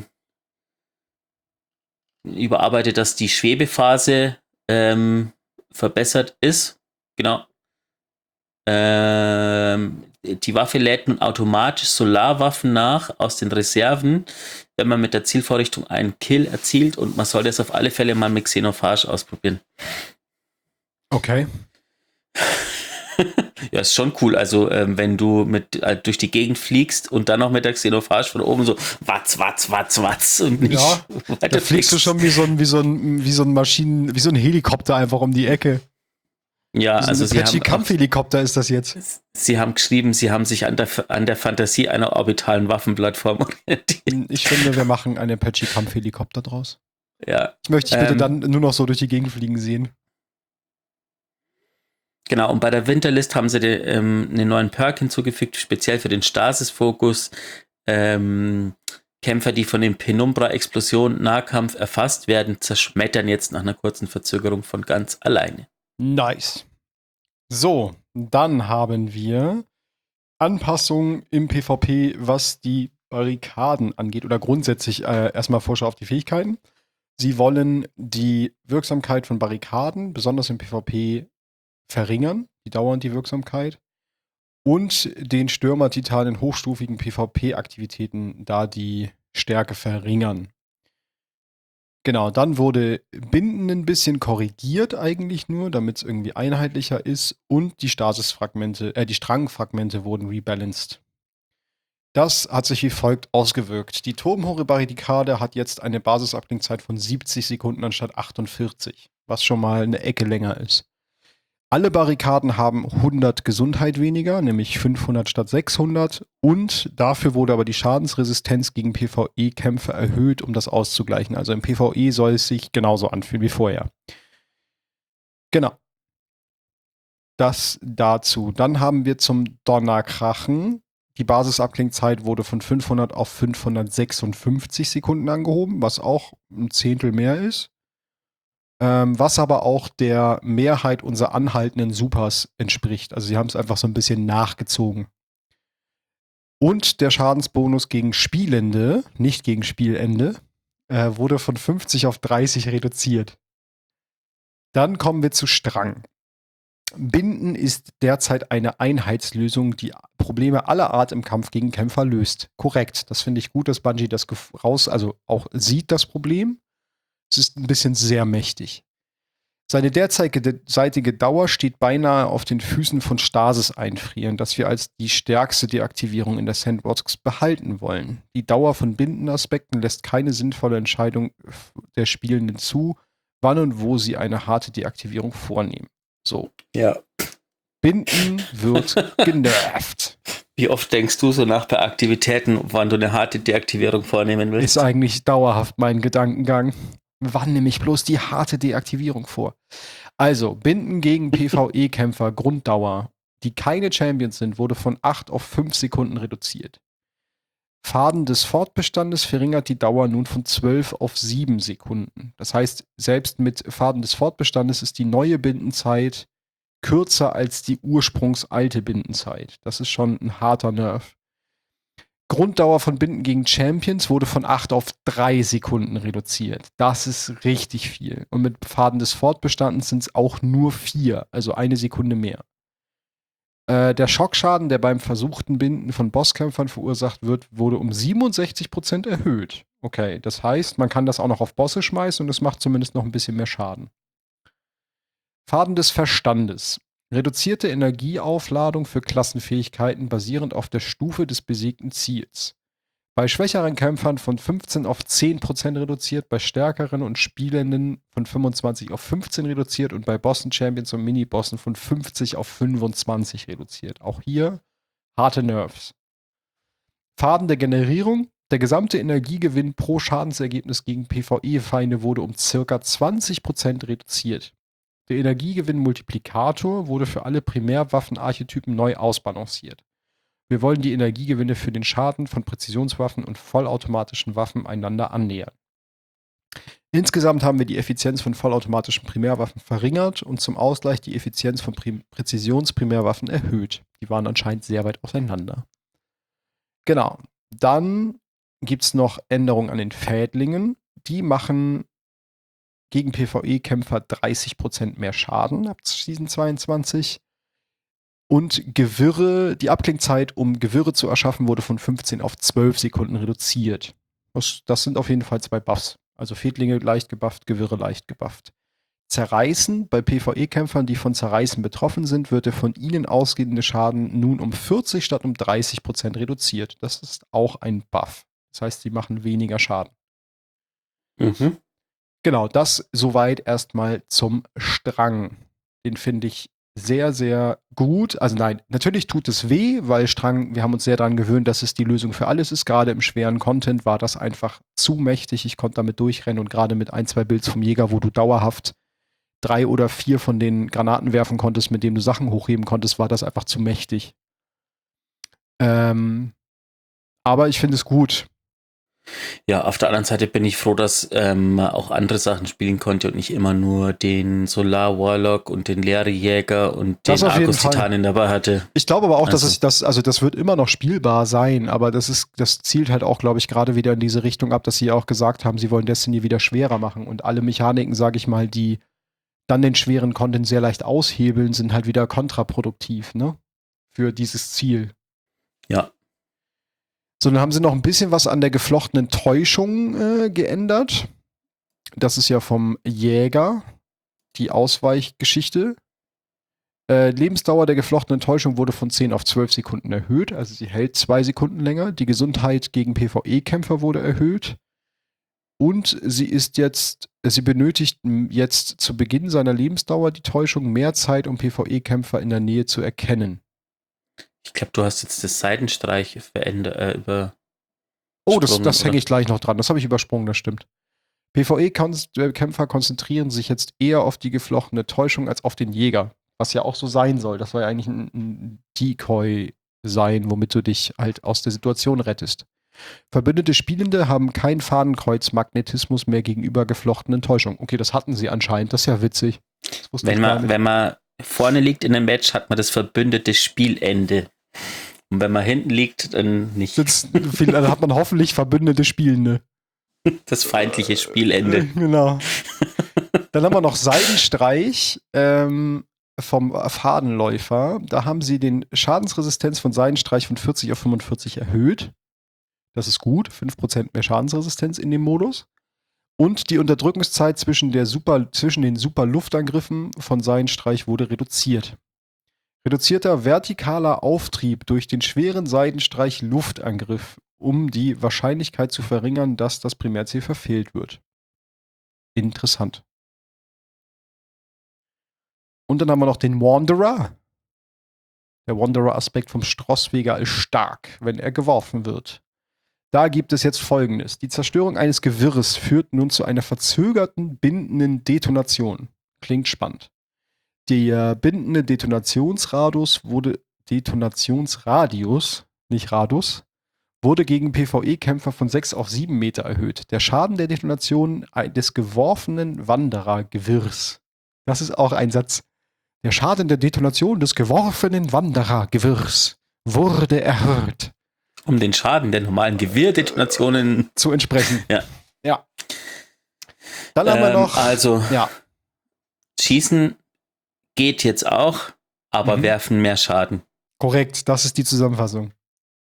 S1: überarbeitet, dass die Schwebephase verbessert ist. Genau. Die Waffe lädt nun automatisch Solarwaffen nach aus den Reserven, wenn man mit der Zielvorrichtung einen Kill erzielt, und man soll das auf alle Fälle mal mit Xenophage ausprobieren.
S2: Okay.
S1: Ja, ist schon cool. Also, wenn du durch die Gegend fliegst und dann noch mit der Xenophage von oben so watz und nicht
S2: Ja, da fliegst du schon wie so ein Helikopter einfach um die Ecke.
S1: Ja,
S2: so
S1: also
S2: ein Apache-Kampfhelikopter ist das jetzt.
S1: Sie haben geschrieben, sie haben sich an der Fantasie einer orbitalen Waffenplattform orientiert.
S2: Ich finde, wir machen einen Apache-Kampfhelikopter draus.
S1: Ja.
S2: Ich möchte dich bitte dann nur noch so durch die Gegend fliegen sehen.
S1: Genau, und bei der Winterlist haben sie einen neuen Perk hinzugefügt, speziell für den Stasis-Fokus. Kämpfer, die von den Penumbra-Explosionen Nahkampf erfasst werden, zerschmettern jetzt nach einer kurzen Verzögerung von ganz alleine.
S2: Nice. So, dann haben wir Anpassungen im PvP, was die Barrikaden angeht oder grundsätzlich erstmal Vorschau auf die Fähigkeiten. Sie wollen die Wirksamkeit von Barrikaden, besonders im PvP, verringern, die Dauer und die Wirksamkeit, und den Stürmer-Titan in hochstufigen PvP-Aktivitäten da die Stärke verringern. Genau, dann wurde Binden ein bisschen korrigiert eigentlich nur, damit es irgendwie einheitlicher ist, und die Stasis-Fragmente, die Strangfragmente wurden rebalanced. Das hat sich wie folgt ausgewirkt. Die turmhohe Barrikade hat jetzt eine Basisabklingzeit von 70 Sekunden anstatt 48, was schon mal eine Ecke länger ist. Alle Barrikaden haben 100 Gesundheit weniger, nämlich 500 statt 600. Und dafür wurde aber die Schadensresistenz gegen PvE-Kämpfe erhöht, um das auszugleichen. Also im PvE soll es sich genauso anfühlen wie vorher. Genau. Das dazu. Dann haben wir zum Donnerkrachen. Die Basisabklingzeit wurde von 500 auf 556 Sekunden angehoben, was auch ein Zehntel mehr ist. Was aber auch der Mehrheit unserer anhaltenden Supers entspricht. Also sie haben es einfach so ein bisschen nachgezogen. Und der Schadensbonus gegen Spielende, nicht gegen Spielende, wurde von 50 auf 30 reduziert. Dann kommen wir zu Strang. Binden ist derzeit eine Einheitslösung, die Probleme aller Art im Kampf gegen Kämpfer löst. Korrekt, das finde ich gut, dass Bungie das auch sieht, das Problem. Es ist ein bisschen sehr mächtig. Seine derzeitige Dauer steht beinahe auf den Füßen von Stasis einfrieren, das wir als die stärkste Deaktivierung in der Sandbox behalten wollen. Die Dauer von Bindenaspekten lässt keine sinnvolle Entscheidung der Spielenden zu, wann und wo sie eine harte Deaktivierung vornehmen. So.
S1: Ja.
S2: Binden wird genervt.
S1: Wie oft denkst du so nach bei Aktivitäten, wann du eine harte Deaktivierung vornehmen willst?
S2: Ist eigentlich dauerhaft mein Gedankengang. Wann nehme ich bloß die harte Deaktivierung vor? Also, Binden gegen PvE-Kämpfer, Grunddauer, die keine Champions sind, wurde von 8 auf 5 Sekunden reduziert. Faden des Fortbestandes verringert die Dauer nun von 12 auf 7 Sekunden. Das heißt, selbst mit Faden des Fortbestandes ist die neue Bindenzeit kürzer als die ursprungsalte Bindenzeit. Das ist schon ein harter Nerv. Grunddauer von Binden gegen Champions wurde von 8 auf 3 Sekunden reduziert. Das ist richtig viel. Und mit Faden des Fortbestandes sind es auch nur 4, also 1 Sekunde mehr. Der Schockschaden, der beim versuchten Binden von Bosskämpfern verursacht wird, wurde um 67% erhöht. Okay, das heißt, man kann das auch noch auf Bosse schmeißen und es macht zumindest noch ein bisschen mehr Schaden. Faden des Verstandes. Reduzierte Energieaufladung für Klassenfähigkeiten basierend auf der Stufe des besiegten Ziels. Bei schwächeren Kämpfern von 15 auf 10% reduziert, bei stärkeren und Spielenden von 25 auf 15 reduziert und bei Bossen, Champions und Minibossen von 50 auf 25 reduziert. Auch hier harte Nerves. Faden der Generierung. Der gesamte Energiegewinn pro Schadensergebnis gegen PvE-Feinde wurde um ca. 20% reduziert. Der Energiegewinn-Multiplikator wurde für alle Primärwaffenarchetypen neu ausbalanciert. Wir wollen die Energiegewinne für den Schaden von Präzisionswaffen und vollautomatischen Waffen einander annähern. Insgesamt haben wir die Effizienz von vollautomatischen Primärwaffen verringert und zum Ausgleich die Effizienz von Präzisionsprimärwaffen erhöht. Die waren anscheinend sehr weit auseinander. Genau. Dann gibt es noch Änderungen an den Fädlingen. Die machen gegen PvE-Kämpfer 30% mehr Schaden ab Season 22. Und Gewirre, die Abklingzeit, um Gewirre zu erschaffen, wurde von 15 auf 12 Sekunden reduziert. Das sind auf jeden Fall 2 Buffs. Also Fädlinge leicht gebufft, Gewirre leicht gebufft. Zerreißen, bei PvE-Kämpfern, die von Zerreißen betroffen sind, wird der von ihnen ausgehende Schaden nun um 40 statt um 30% reduziert. Das ist auch ein Buff. Das heißt, sie machen weniger Schaden.
S1: Mhm.
S2: Genau, das soweit erstmal zum Strang. Den finde ich sehr, sehr gut. Also nein, natürlich tut es weh, weil Strang, wir haben uns sehr daran gewöhnt, dass es die Lösung für alles ist. Gerade im schweren Content war das einfach zu mächtig. Ich konnte damit durchrennen und gerade mit 1, 2 Builds vom Jäger, wo du dauerhaft 3 oder 4 von den Granaten werfen konntest, mit denen du Sachen hochheben konntest, war das einfach zu mächtig. Aber ich finde es gut.
S1: Ja, auf der anderen Seite bin ich froh, dass man auch andere Sachen spielen konnte und nicht immer nur den Solar Warlock und den Leere Jäger und
S2: Das
S1: den
S2: auf jeden
S1: Argus
S2: Fall.
S1: Titanen dabei hatte.
S2: Ich glaube aber auch, dass
S1: Also.
S2: das wird immer noch spielbar sein, aber das zielt halt auch, glaube ich, gerade wieder in diese Richtung ab, dass sie auch gesagt haben, sie wollen Destiny wieder schwerer machen und alle Mechaniken, sage ich mal, die dann den schweren Content sehr leicht aushebeln, sind halt wieder kontraproduktiv, ne? Für dieses Ziel.
S1: Ja.
S2: So, dann haben sie noch ein bisschen was an der geflochtenen Täuschung geändert. Das ist ja vom Jäger, die Ausweichgeschichte. Lebensdauer der geflochtenen Täuschung wurde von 10 auf 12 Sekunden erhöht, also sie hält 2 Sekunden länger. Die Gesundheit gegen PvE-Kämpfer wurde erhöht. Und sie benötigt jetzt zu Beginn seiner Lebensdauer die Täuschung mehr Zeit, um PvE-Kämpfer in der Nähe zu erkennen.
S1: Ich glaube, du hast jetzt das Seitenstreich über.
S2: Oh, das hänge ich gleich noch dran. Das habe ich übersprungen, das stimmt. PvE-Kämpfer konzentrieren sich jetzt eher auf die geflochtene Täuschung als auf den Jäger. Was ja auch so sein soll. Das soll ja eigentlich ein Decoy sein, womit du dich halt aus der Situation rettest. Verbündete Spielende haben keinen Fadenkreuz-Magnetismus mehr gegenüber geflochtenen Täuschungen. Okay, das hatten sie anscheinend. Das ist ja witzig.
S1: Wenn man vorne liegt in einem Match, hat man das verbündete Spielende. Und wenn man hinten liegt, dann nicht.
S2: Dann hat man hoffentlich verbündete Spielende.
S1: Das feindliche Spielende.
S2: Genau. Dann haben wir noch Seidenstreich vom Fadenläufer. Da haben sie den Schadensresistenz von Seidenstreich von 40 auf 45 erhöht. Das ist gut. 5% mehr Schadensresistenz in dem Modus. Und die Unterdrückungszeit zwischen den Super-Luftangriffen von Seidenstreich wurde reduziert. Reduzierter vertikaler Auftrieb durch den schweren Seidenstreich-Luftangriff, um die Wahrscheinlichkeit zu verringern, dass das Primärziel verfehlt wird. Interessant. Und dann haben wir noch den Wanderer. Der Wanderer-Aspekt vom Strossweger ist stark, wenn er geworfen wird. Da gibt es jetzt Folgendes. Die Zerstörung eines Gewirrs führt nun zu einer verzögerten, bindenden Detonation. Klingt spannend. Der bindende Detonationsradius, nicht Radius, wurde gegen PvE-Kämpfer von 6 auf 7 Meter erhöht. Der Schaden der Detonation des geworfenen Wanderergewirrs. Das ist auch ein Satz. Der Schaden der Detonation des geworfenen Wanderergewirrs wurde erhöht.
S1: Um den Schaden der normalen Gewehrdetonationen
S2: zu entsprechen.
S1: Ja.
S2: Dann haben wir noch.
S1: Also, Schießen geht jetzt auch, aber werfen mehr Schaden.
S2: Korrekt, das ist die Zusammenfassung.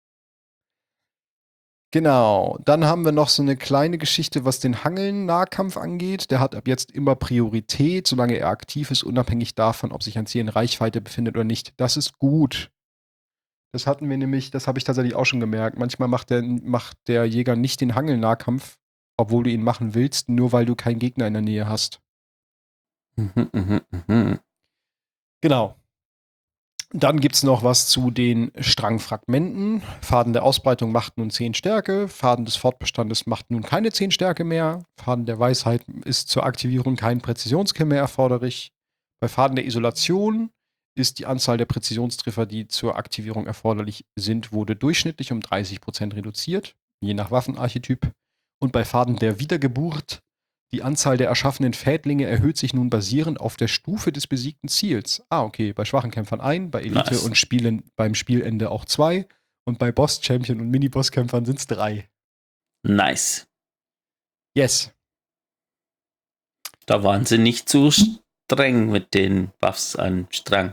S2: Genau, dann haben wir noch so eine kleine Geschichte, was den Hangeln-Nahkampf angeht. Der hat ab jetzt immer Priorität, solange er aktiv ist, unabhängig davon, ob sich ein Ziel in Reichweite befindet oder nicht. Das ist gut. Das hatten wir nämlich, das habe ich tatsächlich auch schon gemerkt. Manchmal macht der Jäger nicht den Hangeln-Nahkampf, obwohl du ihn machen willst, nur weil du keinen Gegner in der Nähe hast. Genau. Dann gibt es noch was zu den Strangfragmenten. Faden der Ausbreitung macht nun 10 Stärke. Faden des Fortbestandes macht nun keine 10 Stärke mehr. Faden der Weisheit ist zur Aktivierung kein Präzisionskill mehr erforderlich. Bei Faden der Isolation ist die Anzahl der Präzisionstreffer, die zur Aktivierung erforderlich sind, wurde durchschnittlich um 30% reduziert, je nach Waffenarchetyp. Und bei Faden der Wiedergeburt, die Anzahl der erschaffenen Fädlinge erhöht sich nun basierend auf der Stufe des besiegten Ziels. Okay, bei schwachen Kämpfern 1, bei Elite und beim Spielende auch 2 und bei Boss, Champion und Mini-Boss-Kämpfern sind es 3.
S1: Nice.
S2: Yes.
S1: Da waren sie nicht zu streng mit den Buffs an Strang.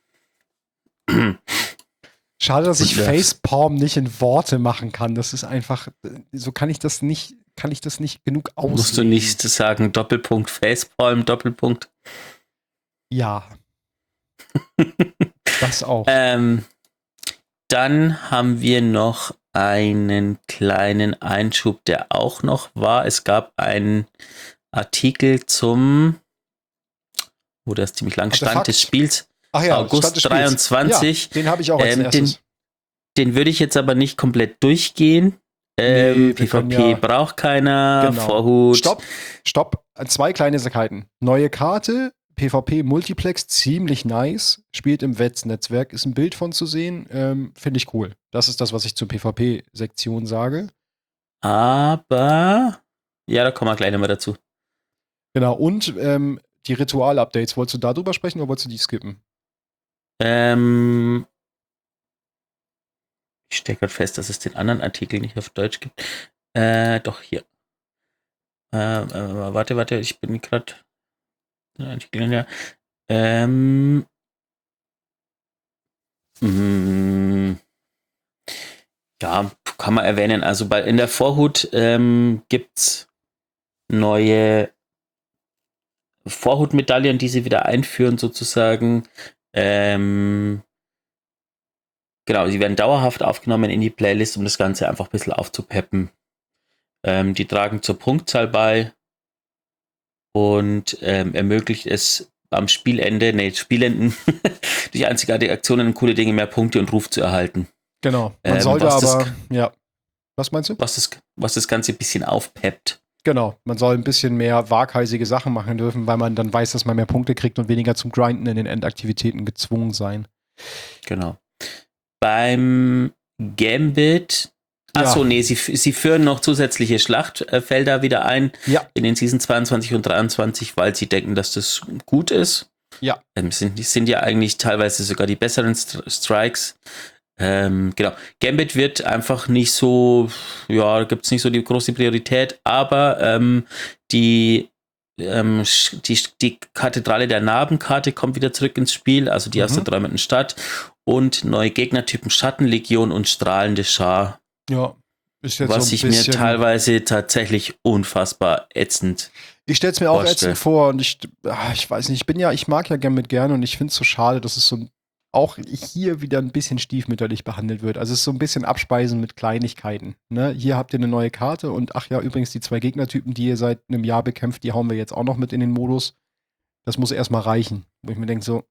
S2: Schade, dass ich Facepalm nicht in Worte machen kann. Das ist einfach, so kann ich das nicht genug auslegen.
S1: Musst du nicht sagen, Doppelpunkt Facepalm, Doppelpunkt?
S2: Ja. Das auch.
S1: Dann haben wir noch einen kleinen Einschub, der auch noch war. Es gab einen Artikel zum, wo das ziemlich lang stand, des Spiels. August 23.
S2: Ja, den habe ich auch als erstes.
S1: Den würde ich jetzt aber nicht komplett durchgehen. PvP braucht keiner. Genau. Vorhut.
S2: Stopp. 2 Kleinigkeiten. Neue Karte, PvP-Multiplex, ziemlich nice. Spielt im Wetz-Netzwerk, ist ein Bild von zu sehen. Finde ich cool. Das ist das, was ich zur PvP-Sektion sage.
S1: Aber, ja, da kommen wir gleich nochmal dazu.
S2: Genau, und die Ritual-Updates. Wolltest du darüber sprechen oder wolltest du die skippen?
S1: Ich stelle gerade fest, dass es den anderen Artikel nicht auf Deutsch gibt. Doch, hier. Warte, ich bin gerade. Artikel, ja. Ja, kann man erwähnen. Also in der Vorhut gibt es neue Vorhut-Medaillen, die sie wieder einführen, sozusagen. Genau, sie werden dauerhaft aufgenommen in die Playlist, um das Ganze einfach ein bisschen aufzupeppen. Die tragen zur Punktzahl bei und ermöglicht es am Spielenden durch einzigartige Aktionen und coole Dinge mehr Punkte und Ruf zu erhalten.
S2: Genau, man sollte aber, ja. Was meinst du?
S1: Was das Ganze ein bisschen aufpeppt.
S2: Genau, man soll ein bisschen mehr waghalsige Sachen machen dürfen, weil man dann weiß, dass man mehr Punkte kriegt und weniger zum Grinden in den Endaktivitäten gezwungen sein.
S1: Genau. Beim Gambit, achso, nee, sie führen noch zusätzliche Schlachtfelder wieder ein in den Season 22 und 23, weil sie denken, dass das gut ist.
S2: Ja.
S1: Sind ja eigentlich teilweise sogar die besseren Strikes. Genau. Gambit wird einfach nicht so, ja, gibt es nicht so die große Priorität, aber die Kathedrale der Narbenkarte kommt wieder zurück ins Spiel, also die aus der träumenden Stadt, und neue Gegnertypen Schattenlegion und strahlende Schar.
S2: Ja, ist jetzt
S1: was
S2: so ein
S1: ich mir
S2: bisschen
S1: teilweise tatsächlich unfassbar ätzend.
S2: Ich stelle es mir auch ätzend vor und ich weiß nicht, ich mag ja Gambit gerne und ich finde es so schade, dass es so auch hier wieder ein bisschen stiefmütterlich behandelt wird. Also es ist so ein bisschen Abspeisen mit Kleinigkeiten. Ne? Hier habt ihr eine neue Karte und ach ja, übrigens die 2 Gegnertypen, die ihr seit einem Jahr bekämpft, die hauen wir jetzt auch noch mit in den Modus. Das muss erstmal reichen. Wo ich mir denke so,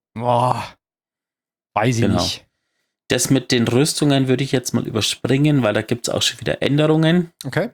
S2: weiß ich nicht.
S1: Das mit den Rüstungen würde ich jetzt mal überspringen, weil da gibt es auch schon wieder Änderungen.
S2: Okay.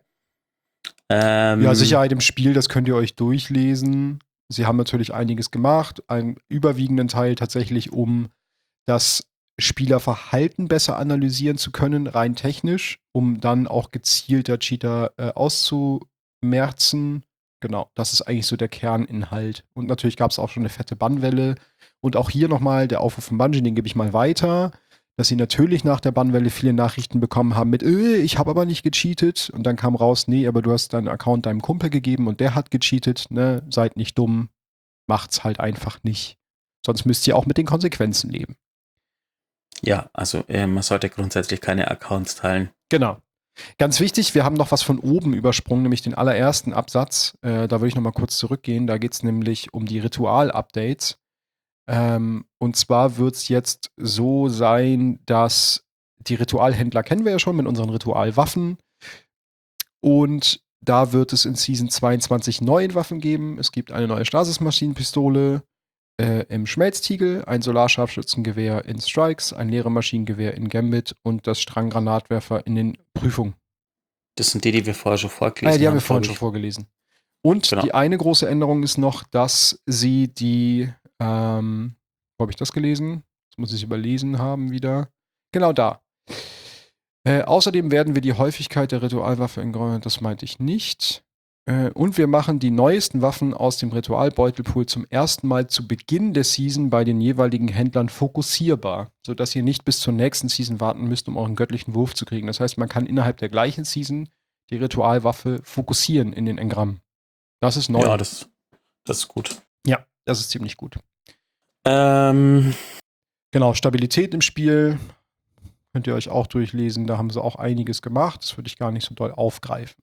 S2: Ja, Sicherheit im Spiel, das könnt ihr euch durchlesen. Sie haben natürlich einiges gemacht, einen überwiegenden Teil tatsächlich, um das Spielerverhalten besser analysieren zu können, rein technisch, um dann auch gezielter Cheater auszumerzen. Genau, das ist eigentlich so der Kerninhalt. Und natürlich gab es auch schon eine fette Bannwelle. Und auch hier nochmal der Aufruf von Bungie, den gebe ich mal weiter, dass sie natürlich nach der Bannwelle viele Nachrichten bekommen haben mit, ich habe aber nicht gecheatet. Und dann kam raus, nee, aber du hast deinen Account deinem Kumpel gegeben und der hat gecheatet. Ne? Seid nicht dumm, macht's halt einfach nicht. Sonst müsst ihr auch mit den Konsequenzen leben.
S1: Ja, also man sollte grundsätzlich keine Accounts teilen.
S2: Genau. Ganz wichtig, wir haben noch was von oben übersprungen, nämlich den allerersten Absatz. Da würde ich noch mal kurz zurückgehen. Da geht es nämlich um die Ritual-Updates. Und zwar wird es jetzt so sein, dass die Ritualhändler kennen wir ja schon mit unseren Ritualwaffen. Und da wird es in Season 22 neue Waffen geben. Es gibt eine neue Stasis-Maschinenpistole im Schmelztiegel, ein Solarscharfschützengewehr in Strikes, ein Leere-Maschinengewehr in Gambit und das Stranggranatwerfer in den Prüfungen.
S1: Das sind die wir vorher schon vorgelesen haben.
S2: Die haben wir vorhin schon vorgelesen. Und die eine große Änderung ist noch, dass sie die, wo habe ich das gelesen? Das muss ich überlesen haben wieder. Genau da. Außerdem werden wir die Häufigkeit der Ritualwaffe in das meinte ich nicht. Und wir machen die neuesten Waffen aus dem Ritualbeutelpool zum ersten Mal zu Beginn der Season bei den jeweiligen Händlern fokussierbar, sodass ihr nicht bis zur nächsten Season warten müsst, um euren göttlichen Wurf zu kriegen. Das heißt, man kann innerhalb der gleichen Season die Ritualwaffe fokussieren in den Engrammen. Das ist neu.
S1: Ja, das ist gut.
S2: Ja, das ist ziemlich gut. Genau, Stabilität im Spiel könnt ihr euch auch durchlesen. Da haben sie auch einiges gemacht. Das würde ich gar nicht so doll aufgreifen.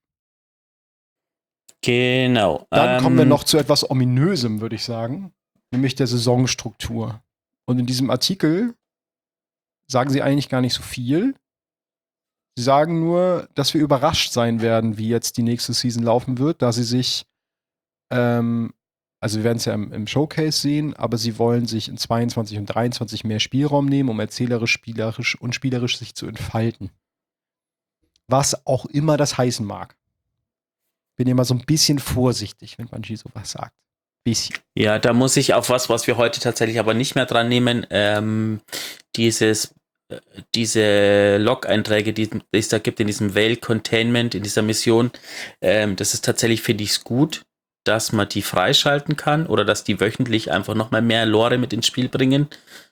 S1: Genau.
S2: Dann kommen wir noch zu etwas Ominösem, würde ich sagen, nämlich der Saisonstruktur. Und in diesem Artikel sagen sie eigentlich gar nicht so viel. Sie sagen nur, dass wir überrascht sein werden, wie jetzt die nächste Season laufen wird, da sie sich, also wir werden es ja im Showcase sehen, aber sie wollen sich in 22 und 23 mehr Spielraum nehmen, um erzählerisch, spielerisch sich zu entfalten. Was auch immer das heißen mag. Bin immer so ein bisschen vorsichtig, wenn Bungie sowas sagt. Bisschen.
S1: Ja, da muss ich auf was wir heute tatsächlich aber nicht mehr dran nehmen, diese Log-Einträge, die es da gibt in diesem Veil Containment, in dieser Mission, das ist tatsächlich, finde ich es gut, dass man die freischalten kann oder dass die wöchentlich einfach nochmal mehr Lore mit ins Spiel bringen.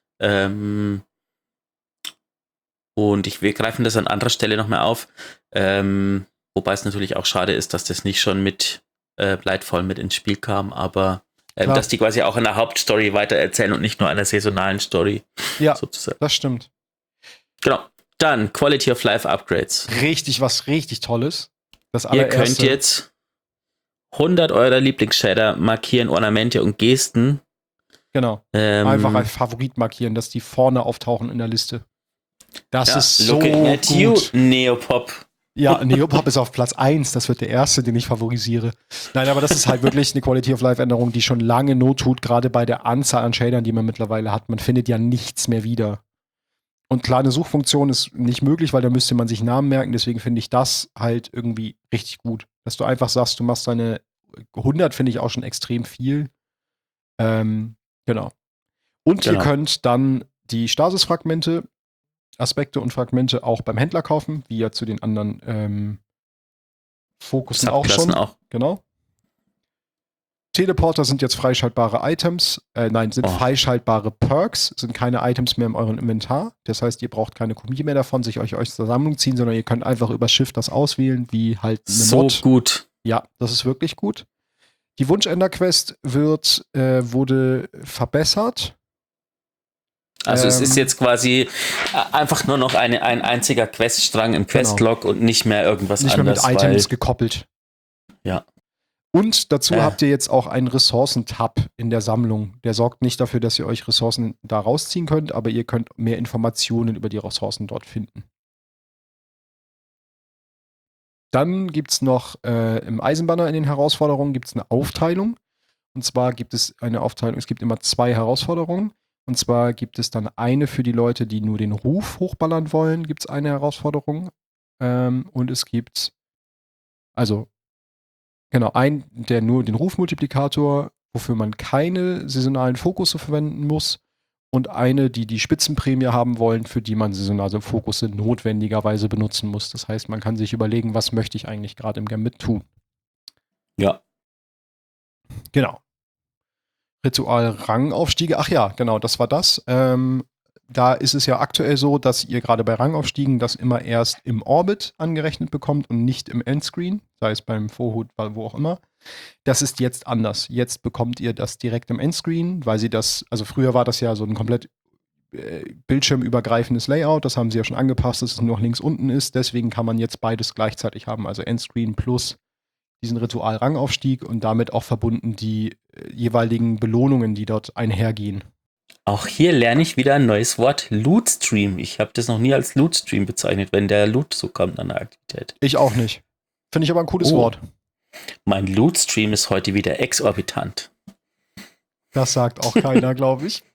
S1: Und wir greifen das an anderer Stelle nochmal auf. Wobei es natürlich auch schade ist, dass das nicht schon mit Blightfall mit ins Spiel kam, aber dass die quasi auch in der Hauptstory weitererzählen und nicht nur einer saisonalen Story.
S2: Ja,
S1: sozusagen.
S2: Das stimmt.
S1: Genau. Dann Quality of Life Upgrades.
S2: Was richtig Tolles. Das
S1: Ihr könnt jetzt 100 eurer Lieblingsshader markieren, Ornamente und Gesten.
S2: Genau. Einfach als Favorit markieren, dass die vorne auftauchen in der Liste. Das ist so gut. You,
S1: Neopop.
S2: Ja, Neopop ist auf Platz 1. Das wird der erste, den ich favorisiere. Nein, aber das ist halt wirklich eine Quality-of-Life-Änderung, die schon lange Not tut, gerade bei der Anzahl an Shadern, die man mittlerweile hat. Man findet ja nichts mehr wieder. Und klar, eine Suchfunktion ist nicht möglich, weil da müsste man sich Namen merken. Deswegen finde ich das halt irgendwie richtig gut. Dass du einfach sagst, du machst deine 100, finde ich auch schon extrem viel. Genau. Und ihr könnt dann die Stasis-Fragmente, Aspekte und Fragmente auch beim Händler kaufen, wie ja zu den anderen Fokussen auch schon. Genau. Teleporter sind jetzt freischaltbare Items. Freischaltbare Perks, sind keine Items mehr in eurem Inventar. Das heißt, ihr braucht keine Kopie mehr davon, sich euch zur Sammlung ziehen, sondern ihr könnt einfach über Shift das auswählen, wie halt eine Mod.
S1: So gut.
S2: Ja, das ist wirklich gut. Die Wunschender-Quest wurde verbessert.
S1: Also es ist jetzt quasi einfach nur noch ein einziger Queststrang im Questlog und nicht mehr irgendwas anderes.
S2: Nicht mehr mit Items gekoppelt.
S1: Ja.
S2: Und dazu habt ihr jetzt auch einen Ressourcen-Tab in der Sammlung. Der sorgt nicht dafür, dass ihr euch Ressourcen da rausziehen könnt, aber ihr könnt mehr Informationen über die Ressourcen dort finden. Dann gibt es noch im Eisenbanner in den Herausforderungen gibt's eine Aufteilung. Und zwar gibt es eine Aufteilung, es gibt immer 2 Herausforderungen. Und zwar gibt es dann eine für die Leute, die nur den Ruf hochballern wollen, gibt es eine Herausforderung. Und es gibt, einen, der nur den Rufmultiplikator, wofür man keine saisonalen Fokusse verwenden muss. Und eine, die Spitzenprämie haben wollen, für die man saisonale Fokusse notwendigerweise benutzen muss. Das heißt, man kann sich überlegen, was möchte ich eigentlich gerade im Gambit tun.
S1: Ja.
S2: Genau. Ritual-Rangaufstiege. Ach ja, genau, das war das. Da ist es ja aktuell so, dass ihr gerade bei Rangaufstiegen das immer erst im Orbit angerechnet bekommt und nicht im Endscreen, sei es beim Vorhut, wo auch immer. Das ist jetzt anders. Jetzt bekommt ihr das direkt im Endscreen, weil früher war das ja so ein komplett bildschirmübergreifendes Layout, das haben sie ja schon angepasst, dass es nur noch links unten ist, deswegen kann man jetzt beides gleichzeitig haben, also Endscreen plus diesen Ritual-Rangaufstieg und damit auch verbunden die jeweiligen Belohnungen, die dort einhergehen.
S1: Auch hier lerne ich wieder ein neues Wort, Loot-Stream. Ich habe das noch nie als Loot-Stream bezeichnet, wenn der Loot so kommt an der Aktivität.
S2: Ich auch nicht. Finde ich aber ein cooles Wort.
S1: Mein Loot-Stream ist heute wieder exorbitant.
S2: Das sagt auch keiner, glaube ich.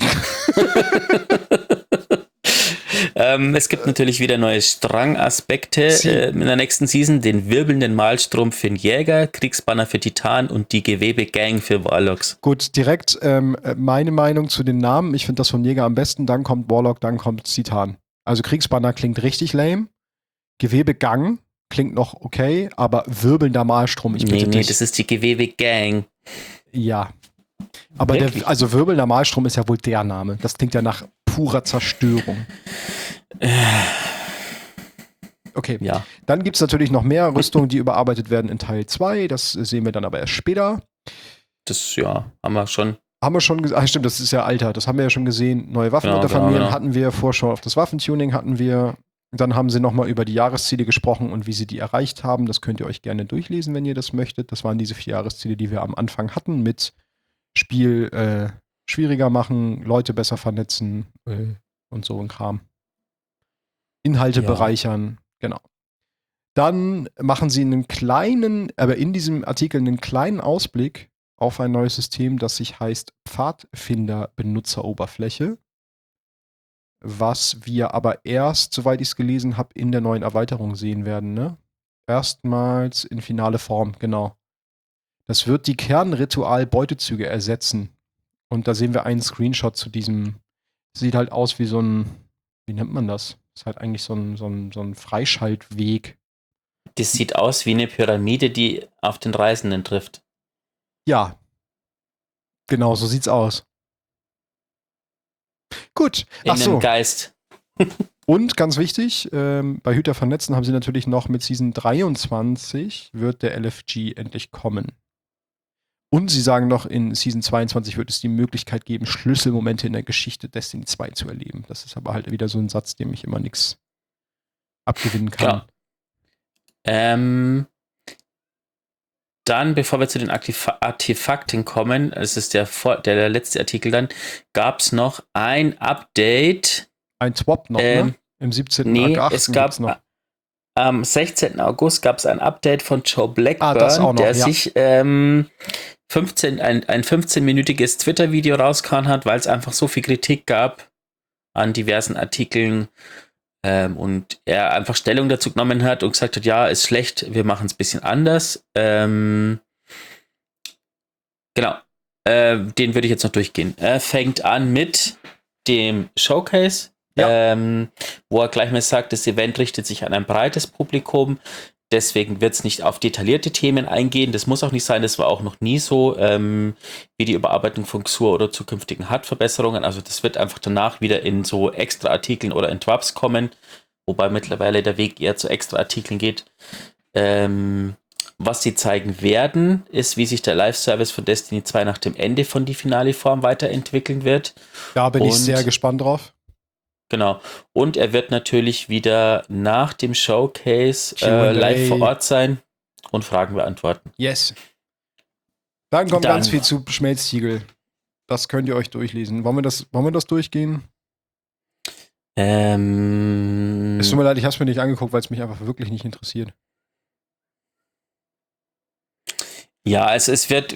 S1: Es gibt natürlich wieder neue Strangaspekte in der nächsten Season. Den wirbelnden Malstrom für den Jäger, Kriegsbanner für Titan und die Gewebe-Gang für Warlocks.
S2: Gut, direkt meine Meinung zu den Namen. Ich finde das vom Jäger am besten. Dann kommt Warlock, dann kommt Titan. Also Kriegsbanner klingt richtig lame. Gewebe-Gang klingt noch okay, aber wirbelnder Malstrom, ich bitte dich. Nee,
S1: das ist die Gewebe-Gang.
S2: Ja. Aber wirbelnder Malstrom ist ja wohl der Name. Das klingt ja nach purer Zerstörung. Okay,
S1: ja.
S2: Dann gibt es natürlich noch mehr Rüstungen, die überarbeitet werden in Teil 2. Das sehen wir dann aber erst später.
S1: Das, haben wir schon.
S2: Stimmt, das ist ja Alter. Das haben wir ja schon gesehen. Neue Waffenunterfamilien hatten wir. Vorschau auf das Waffentuning hatten wir. Dann haben sie nochmal über die Jahresziele gesprochen und wie sie die erreicht haben. Das könnt ihr euch gerne durchlesen, wenn ihr das möchtet. Das waren diese 4 Jahresziele, die wir am Anfang hatten mit Spiel schwieriger machen, Leute besser vernetzen und so ein Kram. Inhalte bereichern, genau. Dann machen sie in diesem Artikel einen kleinen Ausblick auf ein neues System, das sich heißt Pfadfinder-Benutzeroberfläche, was wir aber erst, soweit ich es gelesen habe, in der neuen Erweiterung sehen werden, ne? Erstmals in finale Form, genau. Das wird die Kernritual-Beutezüge ersetzen. Und da sehen wir einen Screenshot zu diesem. Sieht halt aus wie so ein, wie nennt man das? Ist halt eigentlich so ein Freischaltweg.
S1: Das sieht aus wie eine Pyramide, die auf den Reisenden trifft.
S2: Ja. Genau, so sieht's aus. Gut.
S1: In einem Geist.
S2: Und ganz wichtig, bei Hüter vernetzen haben sie natürlich noch mit Season 23 wird der LFG endlich kommen. Und sie sagen noch, in Season 22 wird es die Möglichkeit geben, Schlüsselmomente in der Geschichte Destiny 2 zu erleben. Das ist aber halt wieder so ein Satz, dem ich immer nichts abgewinnen kann.
S1: Dann, bevor wir zu den Artefakten kommen, es ist der letzte Artikel dann, gab es noch ein Update.
S2: Ein Swap noch, ne? Im 17. August.
S1: Es gab noch. Am 16. August gab es ein Update von Joe Blackburn, der sich ein 15-minütiges Twitter-Video rausgehauen hat, weil es einfach so viel Kritik gab an diversen Artikeln und er einfach Stellung dazu genommen hat und gesagt hat, ja, ist schlecht, wir machen es ein bisschen anders. Genau, den würde ich jetzt noch durchgehen. Er fängt an mit dem Showcase, wo er gleich mal sagt, das Event richtet sich an ein breites Publikum, deswegen wird es nicht auf detaillierte Themen eingehen, das muss auch nicht sein, das war auch noch nie so, wie die Überarbeitung von Xur oder zukünftigen HUD-Verbesserungen, also das wird einfach danach wieder in so Extra-Artikeln oder in Twabs kommen, wobei mittlerweile der Weg eher zu Extra-Artikeln geht. Was sie zeigen werden, ist, wie sich der Live-Service von Destiny 2 nach dem Ende von die finale Form weiterentwickeln wird.
S2: Da bin ich sehr gespannt drauf.
S1: Genau. Und er wird natürlich wieder nach dem Showcase live vor Ort sein und Fragen beantworten.
S2: Yes. Dann kommt ganz viel zu Schmelztiegel. Das könnt ihr euch durchlesen. Wollen wir das durchgehen? Es tut mir leid, ich habe es mir nicht angeguckt, weil es mich einfach wirklich nicht interessiert.
S1: Ja, also es wird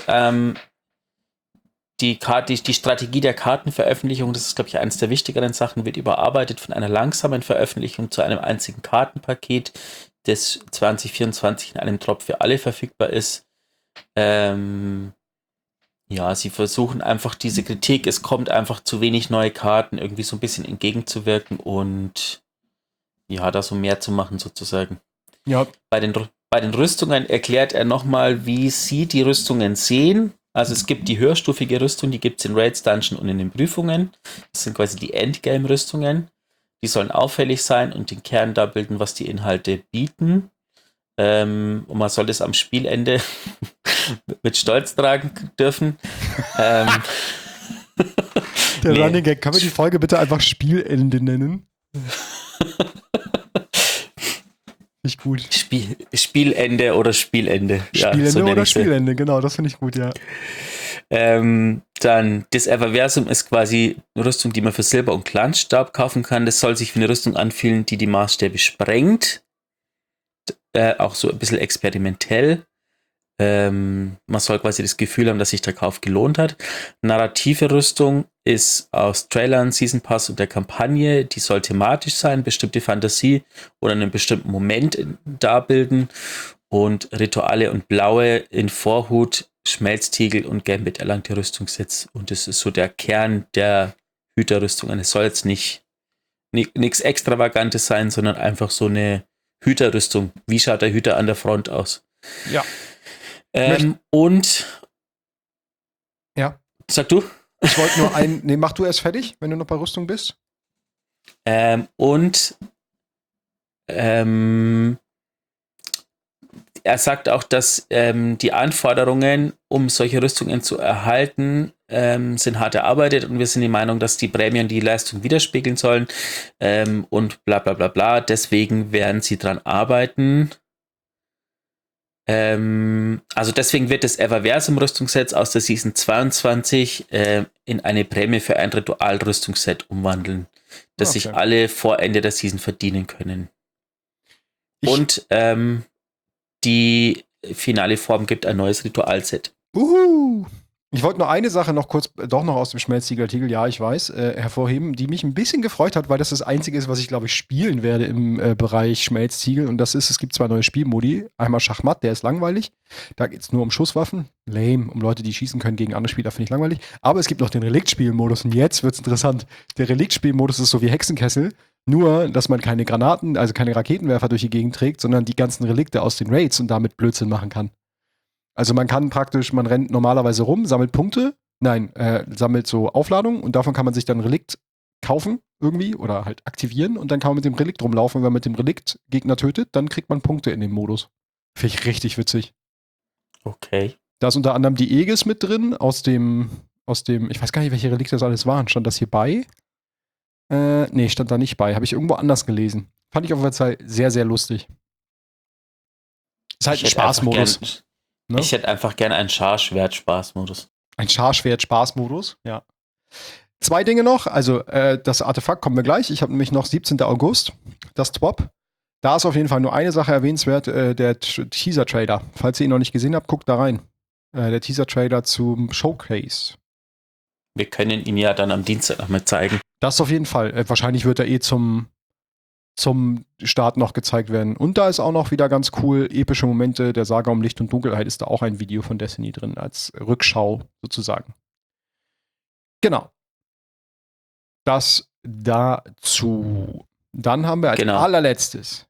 S1: die Strategie der Kartenveröffentlichung, das ist, glaube ich, eines der wichtigeren Sachen, wird überarbeitet von einer langsamen Veröffentlichung zu einem einzigen Kartenpaket, das 2024 in einem Drop für alle verfügbar ist. Ja, sie versuchen einfach diese Kritik, es kommt einfach zu wenig neue Karten, irgendwie so ein bisschen entgegenzuwirken und ja, da so mehr zu machen sozusagen.
S2: Ja.
S1: Bei den Rüstungen erklärt er nochmal, wie sie die Rüstungen sehen. Also es gibt die höherstufige Rüstung, die gibt es in Raids, Dungeon und in den Prüfungen. Das sind quasi die Endgame-Rüstungen. Die sollen auffällig sein und den Kern da bilden, was die Inhalte bieten. Und man soll das am Spielende mit Stolz tragen dürfen.
S2: Der Running Gag, kann man die Folge bitte einfach Spielende nennen? Nicht gut.
S1: Spielende oder Spielende.
S2: Spielende
S1: ja, so
S2: oder Spielende, genau, das finde ich gut, ja.
S1: Dann das Everversum ist quasi eine Rüstung, die man für Silber und Glanzstab kaufen kann. Das soll sich wie eine Rüstung anfühlen, die Maßstäbe sprengt. Auch so ein bisschen experimentell. Man soll quasi das Gefühl haben, dass sich der Kauf gelohnt hat. Narrative Rüstung ist aus Trailern, Season Pass und der Kampagne. Die soll thematisch sein, bestimmte Fantasie oder einen bestimmten Moment darbilden. Und Rituale und Blaue in Vorhut, Schmelztiegel und Gambit erlangte Rüstungssitz. Und das ist so der Kern der Hüterrüstungen. Es soll jetzt nichts Extravagantes sein, sondern einfach so eine Hüterrüstung. Wie schaut der Hüter an der Front aus?
S2: Ja.
S1: Und
S2: ja.
S1: Sag du?
S2: Ich wollte nur mach du erst fertig, wenn du noch bei Rüstung bist.
S1: Er sagt auch, dass die Anforderungen, um solche Rüstungen zu erhalten, sind hart erarbeitet und wir sind der Meinung, dass die Prämien die Leistung widerspiegeln sollen und bla bla bla bla. Deswegen werden sie dran arbeiten. Also deswegen wird das Everversum-Rüstungsset aus der Season 22 in eine Prämie für ein Ritual-Rüstungsset umwandeln, das sich alle vor Ende der Season verdienen können. Und die finale Form gibt ein neues Ritualset.
S2: Ich wollte nur eine Sache noch kurz, doch noch aus dem Schmelztiegel-Artikel, ja, ich weiß, hervorheben, die mich ein bisschen gefreut hat, weil das das Einzige ist, was ich, glaube ich, spielen werde im Bereich Schmelztiegel. Und das ist, es gibt 2 neue Spielmodi. Einmal Schachmatt, der ist langweilig. Da geht es nur um Schusswaffen. Lame, um Leute, die schießen können gegen andere Spieler, finde ich langweilig. Aber es gibt noch den Reliktspielmodus. Und jetzt wird es interessant. Der Reliktspielmodus ist so wie Hexenkessel. Nur, dass man keine Granaten, also keine Raketenwerfer durch die Gegend trägt, sondern die ganzen Relikte aus den Raids und damit Blödsinn machen kann. Also man kann praktisch, man rennt normalerweise rum, sammelt Punkte, sammelt so Aufladungen und davon kann man sich dann ein Relikt kaufen irgendwie oder halt aktivieren und dann kann man mit dem Relikt rumlaufen. Und wenn man mit dem Relikt Gegner tötet, dann kriegt man Punkte in dem Modus. Finde ich richtig witzig.
S1: Okay.
S2: Da ist unter anderem die Aegis mit drin, aus dem, ich weiß gar nicht, welche Relikte das alles waren. Stand das hier bei? Nee, stand da nicht bei. Habe ich irgendwo anders gelesen. Fand ich auf jeden Fall sehr, sehr lustig. Ist halt ein Spaßmodus.
S1: Ne? Ich hätte einfach gerne einen Scharschwert-Spaßmodus.
S2: Ein Scharschwert-Spaßmodus, ja. 2 Dinge noch, also das Artefakt kommen wir gleich. Ich habe nämlich noch 17. August, das TWAP. Da ist auf jeden Fall nur eine Sache erwähnenswert, der Teaser-Trailer. Falls ihr ihn noch nicht gesehen habt, guckt da rein. Der Teaser-Trailer zum Showcase.
S1: Wir können ihn ja dann am Dienstag noch mal zeigen.
S2: Das auf jeden Fall. Wahrscheinlich wird er zum Start noch gezeigt werden. Und da ist auch noch wieder ganz cool, epische Momente der Saga um Licht und Dunkelheit ist da auch ein Video von Destiny drin, als Rückschau sozusagen. Genau. Das dazu. Dann haben wir als allerletztes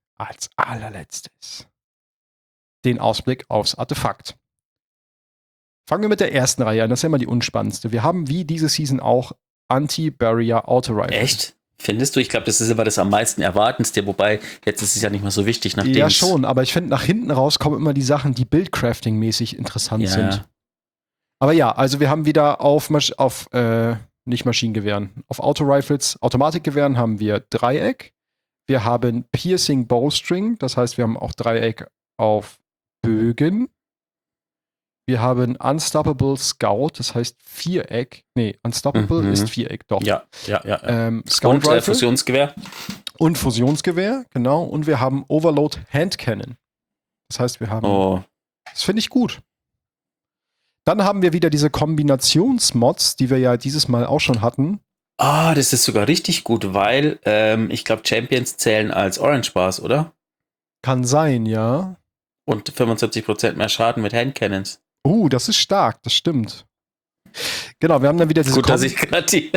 S2: den Ausblick aufs Artefakt. Fangen wir mit der ersten Reihe an, das ist ja immer die unspannendste. Wir haben wie diese Season auch Anti-Barrier Auto-Rifle.
S1: Echt? Findest du? Ich glaube, das ist immer das am meisten Erwartendste, wobei jetzt ist es ja nicht mehr so wichtig.
S2: Ja, schon, aber ich finde, nach hinten raus kommen immer die Sachen, die Build-Crafting-mäßig interessant sind. Aber ja, also wir haben wieder auf nicht Maschinengewehren, auf Auto-Rifles, Automatikgewehren haben wir Dreieck. Wir haben Piercing Bowstring, das heißt, wir haben auch Dreieck auf Bögen. Wir haben Unstoppable Scout, das heißt Viereck. Nee, Unstoppable ist Viereck, doch.
S1: Ja.
S2: Scout
S1: und
S2: Rifle.
S1: Fusionsgewehr.
S2: Und Fusionsgewehr, genau. Und wir haben Overload Hand Cannon. Das heißt, wir haben. Das finde ich gut. Dann haben wir wieder diese Kombinationsmods, die wir ja dieses Mal auch schon hatten.
S1: Das ist sogar richtig gut, weil ich glaube, Champions zählen als Orange Bars, oder?
S2: Kann sein, ja.
S1: Und 75% mehr Schaden mit Handcannons.
S2: Das ist stark, das stimmt. Genau, wir haben dann wieder diese
S1: Gut, dass ich gerade die